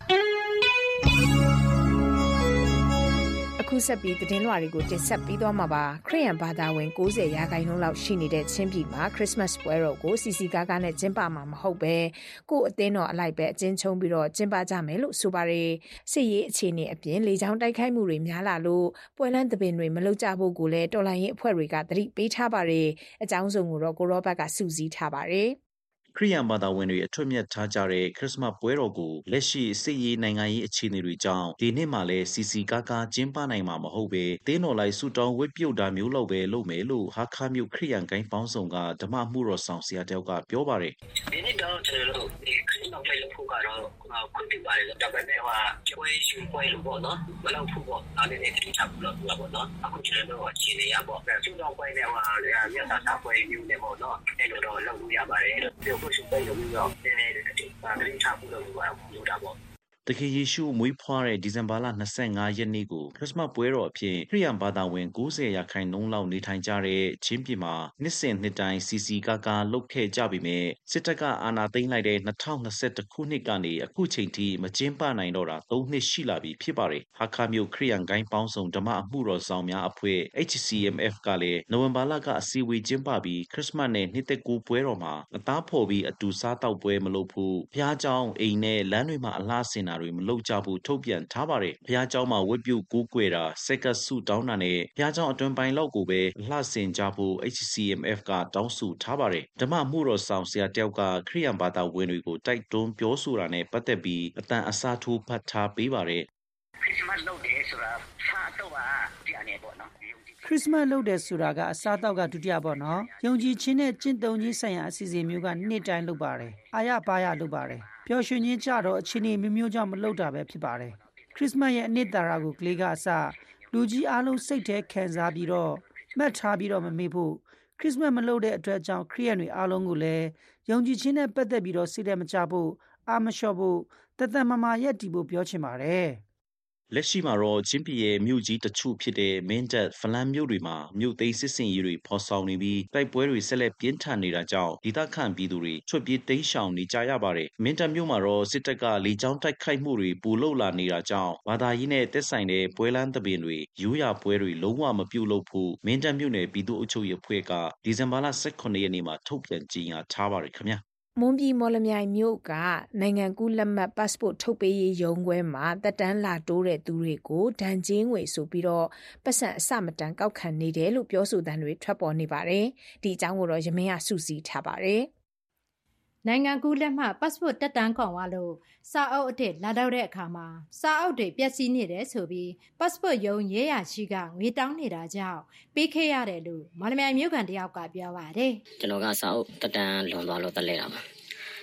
အခုဆက်ပြီးသတင်းလွှာတွေကိုတင်ဆက်ပြီးသွားမှာပါခရစ်ယာန်ဘာသာဝင်၉၀ရာခိုင်နှုန်းလောက်ရှိနေတဲ့ချင်းပြည်မှာခရစ်စမတ်ပွဲတော်ကိုစီစီကားကားနဲ့ကျင်းပမှာမဟုတ်ပဲကိုယ့်အသင်းတော်အလိုက်ပဲအကျဉ်းချုံပြီးတော့ကျင်းပကြမယ်လို့ဆိုပါတယ်စစ်ရေးအခြေအနေအပြင်လေကြောင်းတိုက်ခိုက်မှုတွေများလာလို့ပွဲလမ်းသဘင်တွေမလုပ်ကြဖို့ကိုလည်းတော်လှန်ရေးအဖွဲ့တွေကသတိပေးထားပါတယ်အကြောင်းစုံကိုတော့ကိုရောဘတ်ကစုစည်းထားပါတယ်ခရိယန်ဘာသာဝင်တွေအထွတ်မြတ်ထားကြတဲ့ခရစ်စမတ်ပွဲတော်ကိုလက်ရှိစစ်ရေးနိုင်ငံရေးအခြေအနေတွေကြောင့်ဒီနှစ်မှာလည်းစီစီကားကားကျင်းပနိုင်မှာမဟုတ်ပဲတင်းတော်လိုက်ဆူတောင်းဝတ်ပြုတ်တာမျိုးလောက်ပဲလုပ်မယ်လို့ဟာခါမျိုးခရိယန်ကိုင်းပေါင်းဆောင်ကဓမ္မမှုတော်ဆောင်ဆရာတယောက်ကပြောပါတယ်ဒီနှစ်တော့ကျွန်တော်တို့ဒီခရစ်တော်လိုက်လို့ဖို့ကတော့ခွင့်ပြုပါတယ်ဒါပေမဲ့ဟာကျွေးရွှေပွဲလို့ပေါ့နော်မလောက်ဖို့ပေါ့အားလေးနဲ့တိကျဖို့လို့ပြောပေါ့နော်အခုကျွန်တော်တို့အခြေအနေရပေါ့ဆူတောင်းပွဲနဲ့ဟာမြတ်သာပွဲမျိုးနဲ့ပေါ့နော်အဲ့လိုတော့လုပ်လို့ရပါတယ်ပြောဖို့ရှိတယ်လို့ပြောတယ်တဲ့ဒါတိကျဖို့လို့ပြောတာပေါ့တခင်ယေရှုမွေးဖွားတဲ့ဒီဇင်ဘာလ၂၅ရက်နေ့ကိုခရစ်စမတ်ပွဲတော်အဖြစ်ခရစ်ယာန်ဘာသာဝင်၉၀ရာခိုင်နှုန်းလောက်နေထိုင်ကြတဲ့ချင်းပြည်မှာနှစ်စဉ်နှစ်တိုင်းစီစီကားကားလုပ်ခဲ့ကြပေမဲ့စစ်တပ်ကအာဏာသိမ်းလိုက်တဲ့၂၀၂၁ခုနှစ်ကနေအခုချိန်ထိမကျင်းပနိုင်တော့တာ၃နှစ်ရှိလာပြီဖြစ်ပါတယ်။ဟာခါမျိုးခရစ်ယာန်ကိုင်းပေါင်းဆောင်ဓမ္မအမှုတော်ဆောင်များအဖွဲ့ H C M F ကလည်းနိုဝင်ဘာလကအစည်းအဝေးကျင်းပပြီးခရစ်စမတ်နဲ့နှစ်သက်ကူပွဲတော်မှာအသားဖော်ပြီးအတူစားတောက်ပွဲမလုပ်ဖို့ဘုရားကျောင်းအိမ်နဲ့လမ်းတွေမှာအလားစင်တာတွေမလုပ်ကြဘူးထုတ်ပြန်ထားပါတယ်။ဘုရားကျောင်းမှာဝတ်ပြုကိုးကွယ်တာစက်ကဆုတောင်းတာနဲ့ဘုရားကျောင်းအတွင်ပိုင်းလောက်ကိုပဲလှဆင်ကြဖို့ H C M F ကတောင်းဆိုထားပါတယ်။ဓမ္မမှုတော်ဆောင်ဆရာတယောက်ကခရိယန်ဘာသာဝင်တွေကိုတိုက်တွန်းပြောဆိုတာနဲ့ပတ်သက်ပြီးအတန်အစားထိုးဖတ်ထားပေးပါတယ်။ခရစ်စမတ်လုပ်တယ်ဆိုတာစားတော့ပါပြန်နေပေါ့နော်ခရစ်စမတ်လုပ်တယ်ဆိုတာကအစားတောက်ကဒုတိယပေါ့နော်ယုံကြည်ခြင်းနဲ့ကျင့်သုံးခြင်းဆိုင်ရာအစီအစဉ်မျိုးကနေ့တိုင်းလုပ်ပါတယ်အာရပါရလုပ်ပါတယ်ပျော်ရွှင်ခြင်းကြတော့အခြေအနေမျိုးမျိုးကြောင့်မလုပ်တာပဲဖြစ်ပါတယ်ခရစ်စမတ်ရဲ့အနှစ်သာရကိုကလေးကအစလူကြီးအားလုံးစိတ်ထဲခံစားပြီးတော့မှတ်ထားပြီးတော့မမေ့ဖို့ခရစ်စမတ်မလုပ်တဲ့အတွက်ကြောင့်ခရိယန်တွေအားလုံးကိုလည်းယုံကြည်ခြင်းနဲ့ပတ်သက်ပြီးတော့စိတ်ထဲမချဖို့အာမလျှော့ဖို့တသက်မမာရက်တည်ဖို့ပြောချင်ပါတယ်လက်ရှိမှာတော့ချင်းပြည်ရဲ့မြို့ကြီးတချို့ဖြစ်တဲ့မင်းတပ်ဖလန်းမြို့တွေမှာမြို့သိမ်းစစ်စင်ရေးတွေဖော်ဆောင်နေပြီးတိုက်ပွဲတွေဆက်လက်ပြင်းထန်နေတာကြောင့်ဒေသခံပြည်သူတွေချွတ်ပြေးတိမ်းရှောင်နေကြရပါတယ်မင်းတပ်မြို့မှာတော့စစ်တပ်ကလေကြောင်းတိုက်ခိုက်မှုတွေပူလှုပ်လာနေတာကြောင့်ဘာသာရေးနဲ့တက်ဆိုင်တဲ့ပွဲလမ်းသဘင်တွေရိုးရာပွဲတွေလုံးဝမပြုတ်လို့ဖို့မင်းတပ်မြို့နယ်ပြည်သူ့အုပ်ချုပ်ရေးအဖွဲ့ကဒီဇင်ဘာလ၁၈ရက်နေ့မှာထုတ်ပြန်ကြေညာထားပါတယ်ခင်ဗျာမွန်ပြည်မော်လမြိုင်မြို့ကနိုင်ငံကူးလက်မှတ် passport ထုတ်ပေးရေးရုံးခွဲမှာတက်တန်းလာတိုးတဲ့သူတွေကိုဒဏ်ကြေးငွေဆိုပြီးတော့ပတ်စံအစမတန်ကောက်ခံနေတယ်လို့ပြောဆိုတဲ့တွေထွက်ပေါ်နေပါတယ်။ဒီအကြောင်းကိုတော့ရမင်းကစုစည်းထားပါတယ်။နိုင်ငံကူးလက်မှတ် passport တက်တန်းခွန်သွားလို့စာအုပ်အစ်လာတော့တဲ့အခါမှာစာအုပ်တွေပျက်စီးနေတယ်ဆိုပြီး passport ရုံးရဲရရှိကငွေတောင်းနေတာကြောင့်ပေးခဲ့ရတယ်လို့မော်လမြိုင်မြို့ကန်တယောက်ကပြောပါတယ်ကျွန်တော်ကစာအုပ်တက်တန်းလွန်သွားလို့တက်လဲတာပါ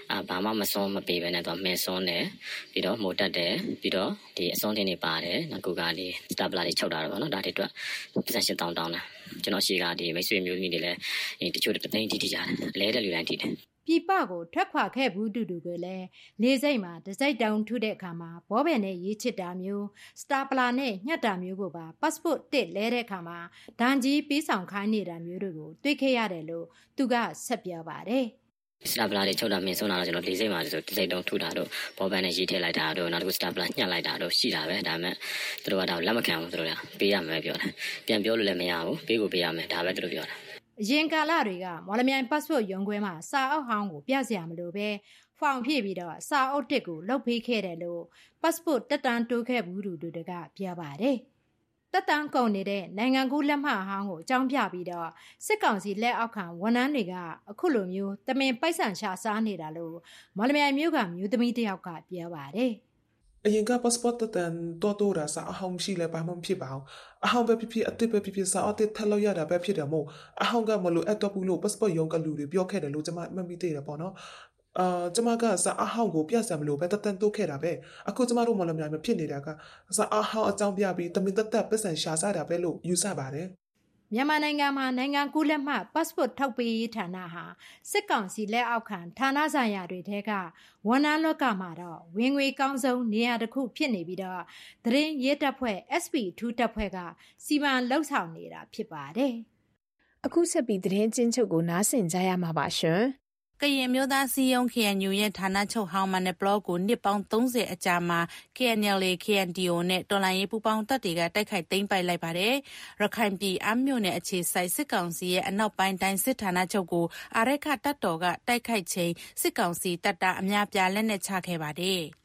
အာဘာမှမစွန်းမပေးဘဲနဲ့သူကမင်းစွန်းတယ်ပြီးတော့မိုးတက်တယ်ပြီးတော့ဒီအစွန်းတင်တွေပါတယ်နောက်ကူကဒီစတာပလာတွေချုပ်တာတော့ဗောနော်ဒါတွေအတွက်ပတ်စံရှစ်တောင်းတောင်းတာကျွန်တော်ရှိကဒီမိတ်ဆွေမျိုးကြီးတွေလည်းတချို့တသိန်းတိတိကြတယ်အလဲတဲ့လူတိုင်းတိတယ်ပြပကိုထွက်ခွာခဲ့ဘူးတူတူကိုလည်းလေးစိတ်မှာတစိုက်တောင်ထုတဲ့အခါမှာဘောပင်နဲ့ရေးချစ်တာမျိုးစတာပလာနဲ့ညှက်တာမျိုးကိုပါ passport တစ်လဲတဲ့အခါမှာဒဏ်ကြီးပေးဆောင်ခိုင်းနေတာမျိုးတွေကိုတွေ့ခဲ့ရတယ်လို့သူကဆက်ပြောပါတယ်စတာပလာတွေချုပ်တာမင်းဆုံးတာတော့ကျွန်တော်လေးစိတ်မှာဆိုတစိတ်တုံးထုတာတို့ဘောပန်နဲ့ရေးထည့်လိုက်တာတို့နောက်တစ်ခုစတာပလာညှက်လိုက်တာတို့ရှိတာပဲဒါပေမဲ့သူတို့ကတော့လက်မခံဘူးသူတို့ကပေးရမယ်ပြောတာပြန်ပြောလို့လည်းမရဘူးပေးကိုပေးရမယ်ဒါပဲသူတို့ပြောတာအရင်ကာလတွေကမော်လမြိုင် passport ရုံးခွဲမှာစာအုပ်ဟောင်းကိုပြစရာမလိုပဲဖောင်ဖြည့်ပြီးတော့စာအုပ်တစ်ကိုလုတ်ပေးခဲ့တယ်လို့ passport တက်တန်းတိုးခဲ့ဘူးလူတွေကပြောပါတယ်တက်တန်းကုန်နေတဲ့နိုင်ငံကူးလက်မှတ်အဟောင်းကိုအကြောင်းပြပြီးတော့စစ်ကောင်စီလက်အောက်ခံဝန်ထမ်းတွေကအခုလိုမျိုးတမင်ပိုက်ဆံရှာစားနေတာလို့မော်လမြိုင်မြို့ကမြို့သမီးတယောက်ကပြောပါတယ်အရင်က passport တန်တော်တော်ရာစာအဟောင်းရှိလဲဘာမှမဖြစ်ပါဘူးအဟောင်းပဲဖြစ်ဖြစ်အစ်စ်ပဲဖြစ်ဖြစ်စာအစ်စ်ထက်လို့ရတာပဲဖြစ်တယ်မို့အဟောင်းကမလို့အတော့ဘူးလို့ passport ရုံးကလူတွေပြောခဲ့တယ်လို့ကျွန်မမမိသေးတယ်ပေါ့နော်အာကျွန်မကစာအဟောင်းကိုပြဆံမလို့ပဲတန်တိုးခဲ့တာပဲအခုကျွန်မတို့မော်လမြိုင်မှာဖြစ်နေတာကစာအဟောင်းအကြောင်းပြပြီးတမင်တက်တက်ပတ်စံရှာစားတာပဲလို့ယူဆပါတယ်မြန်မာနိုင်ငံမှာနိုင်ငံကူးလက်မှတ် passport ထောက်ပေးရေးဌာနဟာစစ်ကောင်စီလက်အောက်ခံဌာနဆိုင်ရာတွေထဲကဝန်ထမ်းလောကမှာတော့ဝင်ငွေကောင်းဆုံးနေရာတစ်ခုဖြစ်နေပြီးတော့သတင်းရေးတပ်ဖွဲ့ เอส พี ထူးတပ်ဖွဲ့ကစီမံလှုပ်ဆောင်နေတာဖြစ်ပါတယ်။အခုဆက်ပြီးသတင်းချင်းချုပ်ကိုနားဆင်ကြရမှာပါရှင်။ကရင်မျိုးသားစီယုံ K N U ရဲ့ဌာနချုပ်ဟောင်းမနဲ့ဘလော့ကိုနှစ်ပေါင်းသုံးဆယ်အကြာမှာ K N L A K N D O နဲ့တော်လှန်ရေးပူးပေါင်းတပ်တွေကတိုက်ခိုက်သိမ်းပိုက်လိုက်ပါတယ်။ရခိုင်ပြည်အမ်းမြို့နယ်အခြေစိုက်စစ်ကောင်စီရဲ့အနောက်ပိုင်းတိုင်းစစ်ဌာနချုပ်ကိုအာရခတပ်တော်ကတိုက်ခိုက်ချိန်စစ်ကောင်စီတပ်သားအများပြားလက်နက်ချခဲ့ပါတယ်။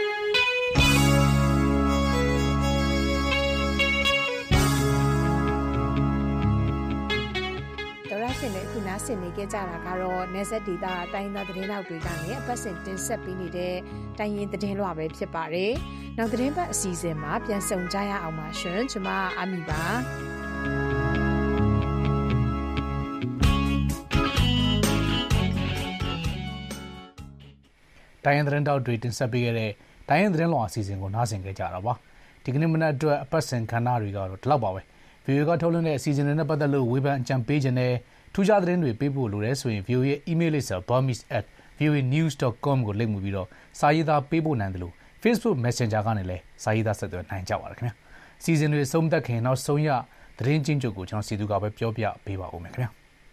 ရှင်နဲ့ခုနားဆင်နေကြကြတာကတော့နေဆက်ဒေတာတိုင်းသားသတင်းနောက်တွေကနေအပတ်စဉ်တင်ဆက်ပေးနေတဲ့တိုင်းရင်းသတင်းလွှာပဲဖြစ်ပါတယ်။နောက်သတင်းပတ်အစီအစဉ်မှာပြန်ဆုံကြရအောင်ပါရှင်။ကျွန်မအာမီပါ။တိုင်းရင်းသတင်းတောက်တွေတင်ဆက်ပေးခဲ့တဲ့တိုင်းရင်းသတင်းလွှာအစီအစဉ်ကိုနားဆင်ကြကြတာပါ။ဒီကနေ့မနက်အတွက်အပတ်စဉ်ခန္ဓာတွေကတော့ဒီလောက်ပါပဲ။ ဗီအိုအေ ကထုတ်လွှင့်တဲ့အစီအစဉ်တွေနဲ့ပတ်သက်လို့ဝေဖန်အကြံပေးခြင်းနဲ့ထူးခြားသတင်းတွေပေးဖို့လိုတယ်ဆိုရင် ဗီအိုအေ ရဲ့ email လိပ်စာ burmese at v o a news dot com ကိုလိပ်မှုပြီးတော့စာရေးသားပေးဖို့နိုင်တယ်လို့ Facebook Messenger ကနေလည်းစာရေးသားဆက်သွယ်နိုင်ကြပါရခင်ဗျာ။စီစဉ်တွေဆုံးသက်ခင်နောက်ဆုံးရသတင်းချင်းချုပ်ကိုကျွန်တော်စီသူကပဲပြောပြပေးပါဦးမယ်ခင်ဗျာ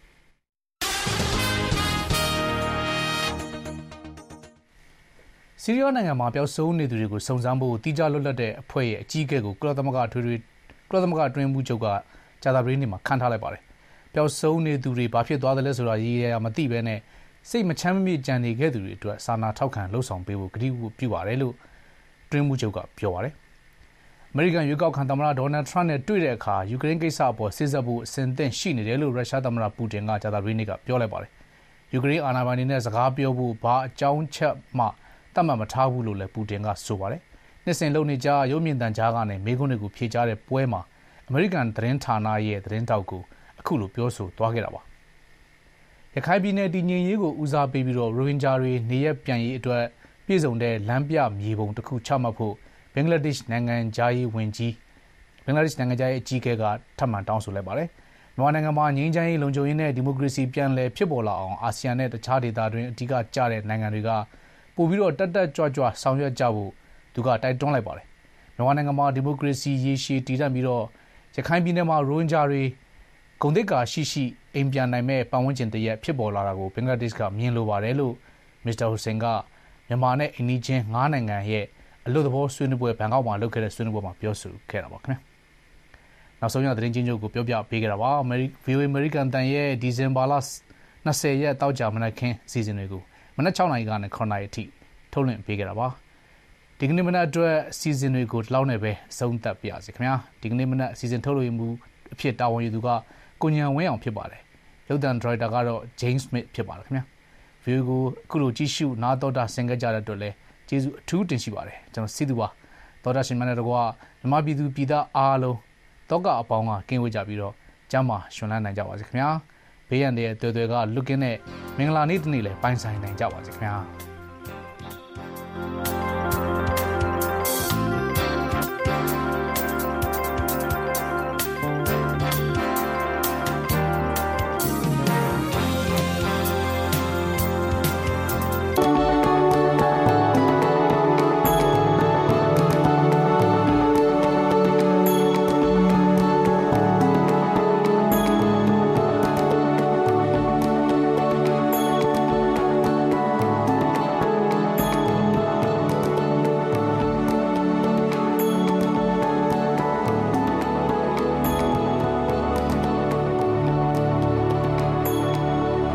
။ဆီးရီးယားနိုင်ငံမှာပျောက်ဆုံးနေသူတွေကိုစုံစမ်းဖို့တိကျလွတ်လပ်တဲ့အဖွဲ့ရဲ့အကြီးအကဲကိုကုလသမဂ္ဂထွေထွေကုလသမဂ္ဂအတွင်းမှုချုပ်ကကြာသပတေးနေ့မှာခန့်ထားလိုက်ပါတယ်။ပျောက်ဆုံးနေသူတွေဘာဖြစ်သွားတယ်လဲဆိုတာရေးရမသိဘဲနဲ့စိတ်မချမ်းမမြေ့ကြံနေခဲ့သူတွေအတွက်စာနာထောက်ခံလှုံ့ဆော်ပေးဖို့ကတိပြုပါတယ်လို့အတွင်းမှုချုပ်ကပြောပါတယ်။အမေရိကန်ရွေးကောက်ခံသမ္မတဒေါ်နယ်ထရန့်နဲ့တွေ့တဲ့အခါယူကရိန်းကိစ္စအပေါ်စစ်ဆက်ဖို့အစဉ်သင့်ရှိနေတယ်လို့ရုရှားသမ္မတပူတင်ကကြာသပတေးနေ့ကပြောလိုက်ပါတယ်။ယူကရိန်းအာဏာပိုင်တွေနဲ့စကားပြောဖို့ဘာအကြောင်းချက်မှတတ်မှတ်မထားဘူးလို့လည်းပူတင်ကဆိုပါတယ်။နှစ်စဉ်လုံနေကြရုံမြင့်တန်ကြားကနေမေးခွန်းတွေကိုဖြေကြားတဲ့ပွဲမှာအမေရိကန်သတင်းဌာနရဲ့သတင်းတောက်ကိုအခုလိုပြောဆိုသွားခဲ့တာပါ။ရခိုင်ပြည်နယ်တည်ငြိမ်ရေးကိုဦးစားပေးပြီးတော့ရိုဟင်ဂျာတွေနေရပြန်ရေးအတွက်ပြည်စုံတဲ့လမ်းပြမြေပုံတစ်ခုချမှတ်ဖို့ဘင်္ဂလားဒေ့ရှ်နိုင်ငံသားရေးဝန်ကြီးဘင်္ဂလားဒေ့ရှ်နိုင်ငံသားရေးအကြီးအကဲကထပ်မံတောင်းဆိုလိုက်ပါတယ်။မြန်မာနိုင်ငံမှာငြိမ်းချမ်းရေးလုံခြုံရေးနဲ့ဒီမိုကရေစီပြန်လည်ဖြစ်ပေါ်လာအောင်အာဆီယံနဲ့တခြားဒေသတွင်းအဓိကကျတဲ့နိုင်ငံတွေကပို့ပြီးတော့တက်တက်ကြွကြွဆောင်ရွက်ကြဖို့သူကတိုက်တွန်းလိုက်ပါတယ်။မြန်မာနိုင်ငံမှာဒီမိုကရေစီရရှိတည်တံ့ပြီးတော့ရခိုင်ပြည်နယ်မှာရိုဟင်ဂျာတွေဂုဏ်သိက္ခာရှိရှိအိမ်ပြန်နိုင်မဲ့ပတ်ဝန်းကျင်တရက်ဖြစ်ပေါ်လာတာကိုဘင်္ဂလားဒေ့ရှ်ကမြင်လိုပါတယ်လို့မစ္စတာဟူစိန်ကမြန်မာနဲ့အိန္ဒိချင်းငါးနိုင်ငံရဲ့အလို့သဘောဆွေးနွေးပွဲဘန်ကောက်မှာလုပ်ခဲ့တဲ့ဆွေးနွေးပွဲမှာပြောဆိုခဲ့တာပါခင်ဗျာနောက်ဆုံးရသတင်းချင်းချုပ်ကိုပြောပြပေးခဲ့တာပါအမေရိ ဗီအိုအေ American တန်ရဲ့ဒီဇင်ဘာလ၂၀ရက်တောက်ကြမနက်ခင်းအစီအစဉ်တွေကိုမနက်၆နာရီကနေခုနှစ်နာရီအထိထုတ်လွှင့်ပေးခဲ့တာပါဒီကနေ့မနက်အတွက်အစီအစဉ်တွေကိုဒီလောက်နဲ့ပဲအဆုံးသတ်ပါရစေခင်ဗျာဒီကနေ့မနက်အစီအစဉ်ထုတ်လွှင့်မှုအဖြစ်တာဝန်ယူသူကကိုညံဝင်းအောင်ဖြစ်ပါတယ်ရုပ်သံဒရိုက်တာကတော့ James Smith ဖြစ်ပါတယ်ခင်ဗျာဗီအိုအေကိုအခုလိုကြည့်ရှုနားတော်တာဆင်ခဲ့ကြတဲ့အတွက်လည်းကျေးဇူးအထူးတင်ရှိပါတယ်ကျွန်တော်စီသူပါတော်တာရှင်မနဲ့တကွာမြမပြည်သူပြည်သားအားလုံးတောကအပေါင်းကကင်းဝေးကြပြီးတော့ကျမ်းမာရှင်လန်းနိုင်ကြပါစေခင်ဗျာဘေးရန်တဲ့တွေ့တွေ့ကလွတ်ကင်းတဲ့မင်္ဂလာနေ့တစ်နေ့လည်းပိုင်ဆိုင်နိုင်ကြပါစေခင်ဗျာ